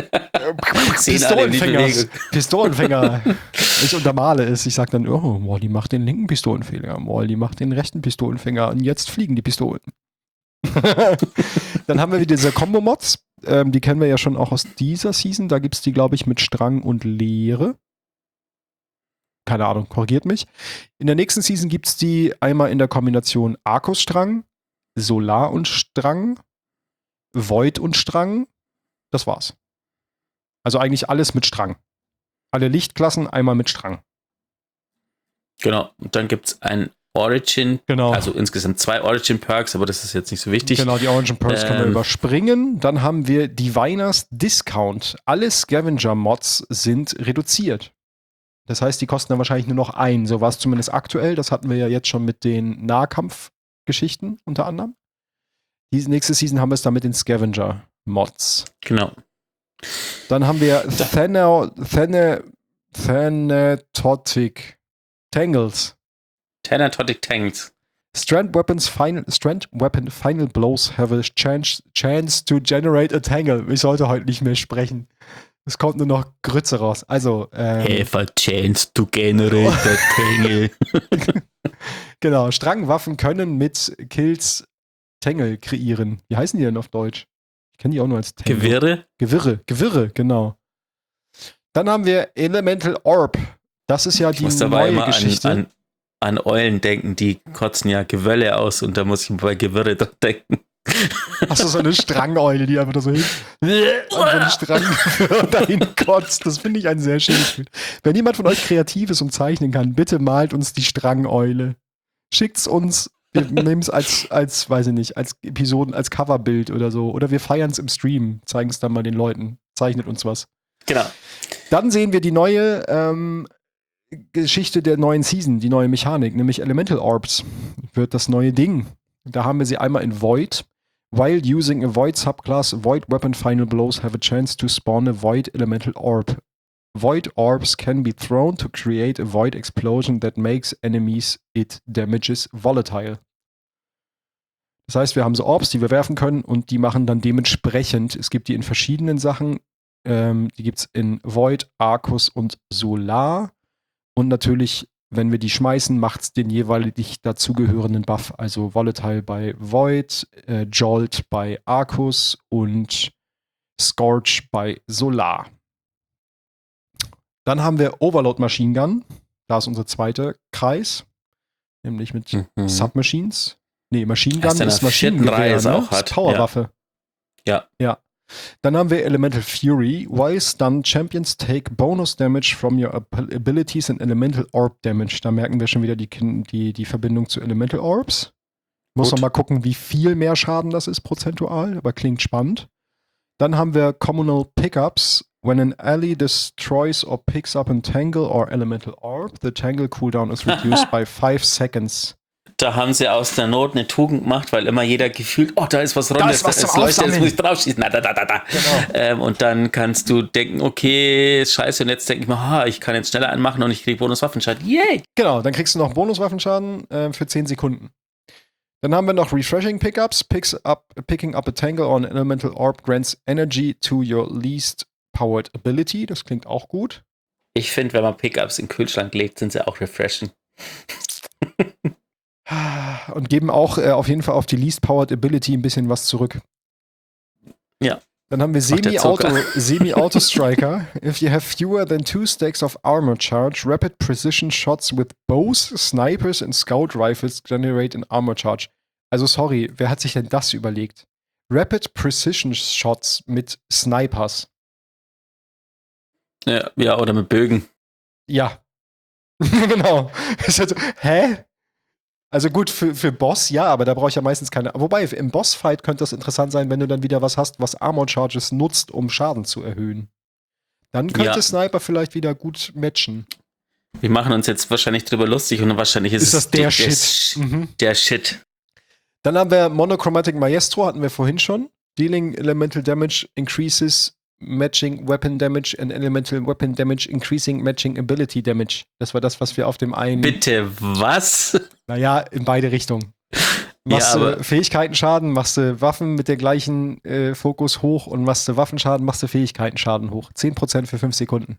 S2: Pistolenfänger. Ich untermale es. Ich sage dann, Wally macht den linken Pistolenfänger, Wally macht den rechten Pistolenfänger und jetzt fliegen die Pistolen. Dann haben wir wieder diese Combo-Mods. Die kennen wir ja schon auch aus dieser Season. Da gibt es die, glaube ich, mit Strang und Leere. Keine Ahnung, korrigiert mich. In der nächsten Season gibt es die einmal in der Kombination Arcus-Strang, Solar und Strang, Void und Strang. Das war's. Also eigentlich alles mit Strang. Alle Lichtklassen einmal mit Strang.
S1: Genau. Und dann gibt es ein Origin, also insgesamt 2 Origin-Perks, aber das ist jetzt nicht so wichtig.
S2: Genau, die Origin-Perks können wir überspringen. Dann haben wir Diviners Discount. Alle Scavenger-Mods sind reduziert. Das heißt, die kosten dann wahrscheinlich nur noch 1. So war es zumindest aktuell. Das hatten wir ja jetzt schon mit den Nahkampfgeschichten unter anderem. Die nächste Season haben wir es dann mit den Scavenger-Mods.
S1: Genau.
S2: Dann haben wir Thanatotic Tangles.
S1: Thanatotic Tangles.
S2: Strand Weapon Final Blows have a chance to generate a tangle. Ich sollte heute nicht mehr sprechen. Es kommt nur noch Grütze raus. Also,
S1: have a chance to generate a tangle.
S2: Genau, Strangwaffen können mit Kills Tangle kreieren. Wie heißen die denn auf Deutsch? Ich kenne die auch nur als
S1: Tangle.
S2: Gewirre, genau. Dann haben wir Elemental Orb. Das ist ja die neue Geschichte.
S1: An Eulen denken, die kotzen ja Gewölle aus und da muss ich bei Gewirre doch denken.
S2: Hast du so eine Strangeule, die einfach da so hin und so einen Strang dahin kotzt. Das finde ich ein sehr schönes Bild. Wenn jemand von euch kreativ ist und zeichnen kann, bitte malt uns die Strangeule. Schickt's uns. Wir nehmen es als, weiß ich nicht, als Episoden, als Coverbild oder so. Oder wir feiern es im Stream, zeigen es dann mal den Leuten. Zeichnet uns was.
S1: Genau.
S2: Dann sehen wir die neue Geschichte der neuen Season, die neue Mechanik, nämlich Elemental Orbs wird das neue Ding. Da haben wir sie einmal in Void. While using a Void subclass, Void Weapon Final Blows have a chance to spawn a Void Elemental Orb. Void Orbs can be thrown to create a Void Explosion that makes enemies it damages volatile. Das heißt, wir haben so Orbs, die wir werfen können und die machen dann dementsprechend, es gibt die in verschiedenen Sachen, die gibt es in Void, Arcus und Solar und natürlich, wenn wir die schmeißen, macht es den jeweilig dazugehörenden Buff, also Volatile bei Void, Jolt bei Arcus und Scorch bei Solar. Dann haben wir Overload Machine Gun, da ist unser zweiter Kreis, nämlich mit Submachines. Nee, Machine Gun ist Maschinengewehr, ne?
S1: Hat.
S2: Powerwaffe.
S1: Ja.
S2: Dann haben wir Elemental Fury. While stunned, Champions take bonus damage from your abilities and Elemental Orb Damage. Da merken wir schon wieder die Verbindung zu Elemental Orbs. Muss noch mal gucken, wie viel mehr Schaden das ist prozentual, aber klingt spannend. Dann haben wir Communal Pickups. When an ally destroys or picks up a Tangle or Elemental Orb, the Tangle cooldown is reduced by 5 seconds.
S1: Da haben sie aus der Not eine Tugend gemacht, weil immer jeder gefühlt, da ist was Rundes,
S2: es leuchtet,
S1: jetzt muss ich draufschießen. Genau. Und dann kannst du denken, okay, scheiße, und jetzt denke ich mal, ich kann jetzt schneller anmachen und ich kriege Bonuswaffenschaden. Yay!
S2: Genau, dann kriegst du noch Bonuswaffenschaden für 10 Sekunden. Dann haben wir noch Refreshing Pickups. Picking up a Tangle or an Elemental Orb grants energy to your least powered ability. Das klingt auch gut.
S1: Ich finde, wenn man Pickups in den Kühlschrank legt, sind sie auch refreshing.
S2: Und geben auch auf jeden Fall auf die Least Powered Ability ein bisschen was zurück.
S1: Ja.
S2: Dann haben wir Semi-Auto Striker. If you have fewer than 2 stacks of armor charge, rapid precision shots with bows, snipers and scout rifles generate an armor charge. Also sorry, wer hat sich denn das überlegt? Rapid precision shots mit Snipers.
S1: Ja, oder mit Bögen.
S2: Ja. Genau. Hä? Also gut, für Boss, ja, aber da brauche ich ja meistens keine. Wobei, im Bossfight könnte das interessant sein, wenn du dann wieder was hast, was Armor Charges nutzt, um Schaden zu erhöhen. Dann könnte Sniper vielleicht wieder gut matchen.
S1: Wir machen uns jetzt wahrscheinlich drüber lustig und wahrscheinlich ist
S2: das der Shit.
S1: Der Shit.
S2: Dann haben wir Monochromatic Maestro, hatten wir vorhin schon. Dealing Elemental Damage increases Matching Weapon Damage and Elemental Weapon Damage increasing Matching Ability Damage. Das war das, was wir auf dem einen...
S1: Bitte, was?
S2: Naja, in beide Richtungen. Machst du Fähigkeitenschaden, machst du Waffen mit der gleichen Fokus hoch und machst du Waffenschaden, machst du Fähigkeitenschaden hoch. 10% für 5 Sekunden.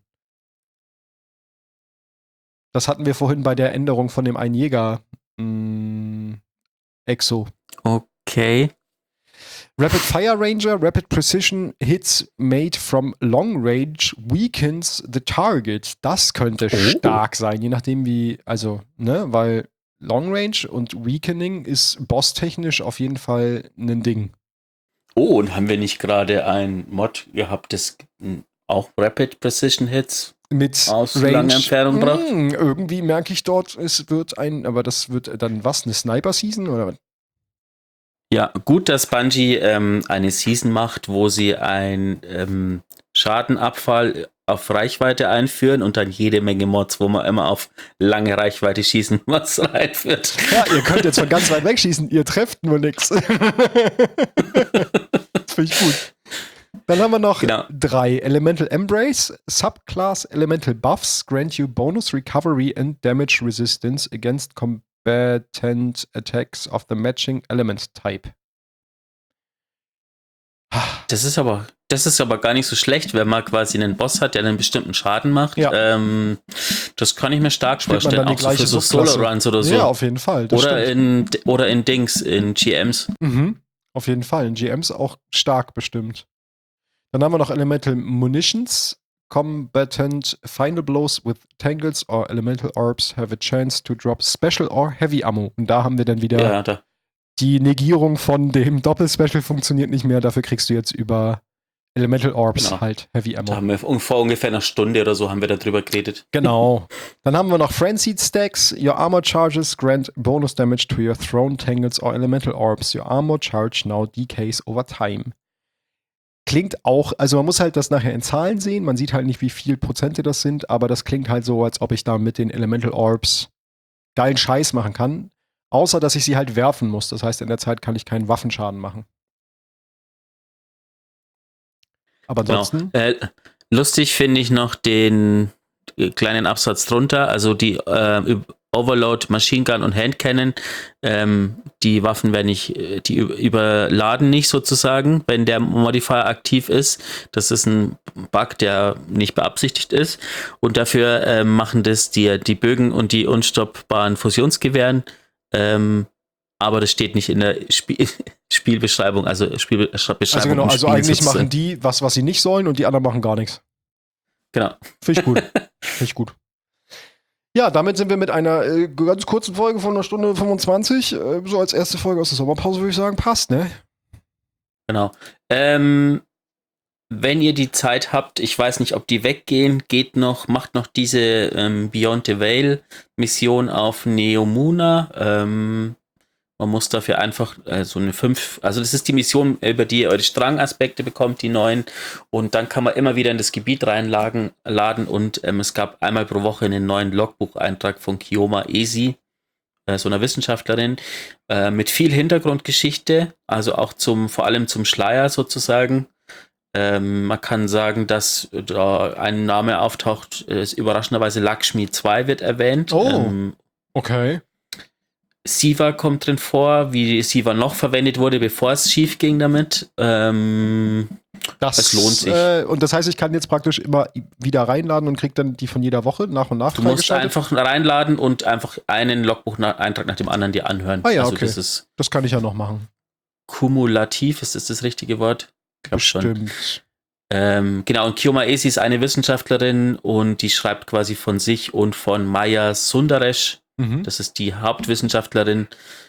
S2: Das hatten wir vorhin bei der Änderung von dem einen Jäger Exo.
S1: Okay.
S2: Rapid Fire Ranger, Rapid Precision Hits made from Long Range weakens the target. Das könnte stark sein, je nachdem wie, weil Long Range und Weakening ist bosstechnisch auf jeden Fall ein Ding.
S1: Oh, und haben wir nicht gerade ein Mod gehabt, das auch Rapid Precision Hits
S2: mit
S1: aus langer Entfernung braucht?
S2: Irgendwie merke ich dort, es wird aber das wird dann was, eine Sniper-Season oder was?
S1: Ja, gut, dass Bungie eine Season macht, wo sie einen Schadenabfall auf Reichweite einführen und dann jede Menge Mods, wo man immer auf lange Reichweite schießen was reinführt.
S2: Ja, ihr könnt jetzt von ganz weit weg schießen, ihr trefft nur nix. Das finde ich gut. Dann haben wir noch 3. Elemental Embrace, Subclass Elemental Buffs grant you bonus recovery and damage resistance against combatant attacks of the matching element type.
S1: Das ist aber gar nicht so schlecht, wenn man quasi einen Boss hat, der einen bestimmten Schaden macht.
S2: Ja.
S1: Das kann ich mir stark vorstellen, auch so für so Solo-Runs oder so.
S2: Ja, auf jeden Fall.
S1: Oder in GMs.
S2: Auf jeden Fall. In GMs auch stark bestimmt. Dann haben wir noch Elemental Munitions. Combatant Final Blows with Tangles or Elemental Orbs have a chance to drop Special or Heavy Ammo. Und da haben wir dann wieder die Negierung von dem Doppel-Special funktioniert nicht mehr. Dafür kriegst du jetzt über Elemental Orbs halt Heavy Ammo.
S1: Da haben wir vor ungefähr einer Stunde oder so haben wir darüber geredet.
S2: Genau. Dann haben wir noch Frenzied Stacks. Your Armor Charges grant bonus damage to your Thrown Tangles or Elemental Orbs. Your Armor Charge now decays over time. Klingt auch, also man muss halt das nachher in Zahlen sehen, man sieht halt nicht, wie viel Prozente das sind, aber das klingt halt so, als ob ich da mit den Elemental Orbs geilen Scheiß machen kann, außer dass ich sie halt werfen muss. Das heißt, in der Zeit kann ich keinen Waffenschaden machen. Aber ansonsten.
S1: Lustig finde ich noch den kleinen Absatz drunter, also die Overload, Machine Gun und Hand Cannon, die Waffen die überladen nicht sozusagen, wenn der Modifier aktiv ist. Das ist ein Bug, der nicht beabsichtigt ist. Und dafür machen das die Bögen und die unstoppbaren Fusionsgewehren. Aber das steht nicht in der Spielbeschreibung, also Spielbeschreibung.
S2: Also genau, also eigentlich machen die was sie nicht sollen und die anderen machen gar nichts.
S1: Genau.
S2: Finde ich gut. Finde ich gut. Ja, damit sind wir mit einer ganz kurzen Folge von 1 Stunde 25, so als erste Folge aus der Sommerpause, würde ich sagen, passt, ne?
S1: Genau. Wenn ihr die Zeit habt, ich weiß nicht, ob die weggehen, macht noch diese Beyond the Veil Mission auf Neomuna. Man muss dafür einfach also das ist die Mission, über die ihr eure Strangaspekte bekommt, die neuen, und dann kann man immer wieder in das Gebiet laden und es gab einmal pro Woche einen neuen Logbucheintrag von Kioma Esi, so einer Wissenschaftlerin, mit viel Hintergrundgeschichte, also auch vor allem zum Schleier sozusagen. Man kann sagen, dass da ein Name auftaucht, überraschenderweise Lakshmi 2 wird erwähnt.
S2: Oh, okay.
S1: Siva kommt drin vor, wie Siva noch verwendet wurde, bevor es schief ging damit. Das lohnt sich.
S2: Und das heißt, ich kann jetzt praktisch immer wieder reinladen und kriege dann die von jeder Woche nach und nach.
S1: Du musst einfach reinladen und einfach einen Logbucheintrag nach dem anderen dir anhören.
S2: Ah ja,
S1: also
S2: okay. Das kann ich ja noch machen.
S1: Kumulativ, ist das richtige Wort? Ich glaube schon. Genau, und Kioma Esi ist eine Wissenschaftlerin und die schreibt quasi von sich und von Maya Sundaresh. Das ist die Hauptwissenschaftlerin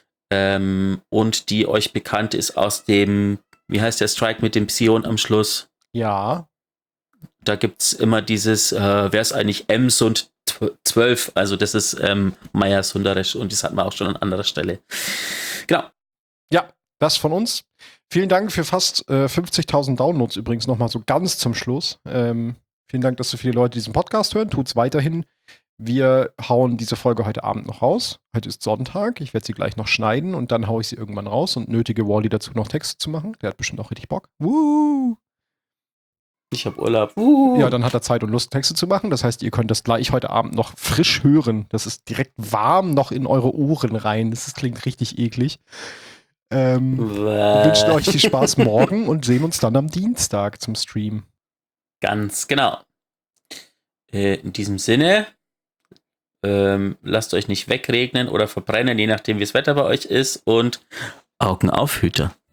S1: und die euch bekannt ist aus dem, wie heißt der Strike mit dem Psion am Schluss?
S2: Ja.
S1: Da gibt es immer dieses, wer ist eigentlich Msund 12? Also das ist Maya Sundaresh und das hatten wir auch schon an anderer Stelle. Genau.
S2: Ja, das von uns. Vielen Dank für fast 50.000 Downloads übrigens nochmal so ganz zum Schluss. Vielen Dank, dass so viele Leute diesen Podcast hören. Tut's weiterhin. Wir hauen diese Folge heute Abend noch raus. Heute ist Sonntag. Ich werde sie gleich noch schneiden und dann haue ich sie irgendwann raus und nötige Wally dazu noch Texte zu machen. Der hat bestimmt auch richtig Bock.
S1: Ich habe Urlaub.
S2: Ja, dann hat er Zeit und Lust, Texte zu machen. Das heißt, ihr könnt das gleich heute Abend noch frisch hören. Das ist direkt warm noch in eure Ohren rein. Das klingt richtig eklig. Wir wünschen euch viel Spaß morgen und sehen uns dann am Dienstag zum Stream.
S1: Ganz genau. In diesem Sinne, lasst euch nicht wegregnen oder verbrennen, je nachdem, wie das Wetter bei euch ist, und Augen auf, Hüter.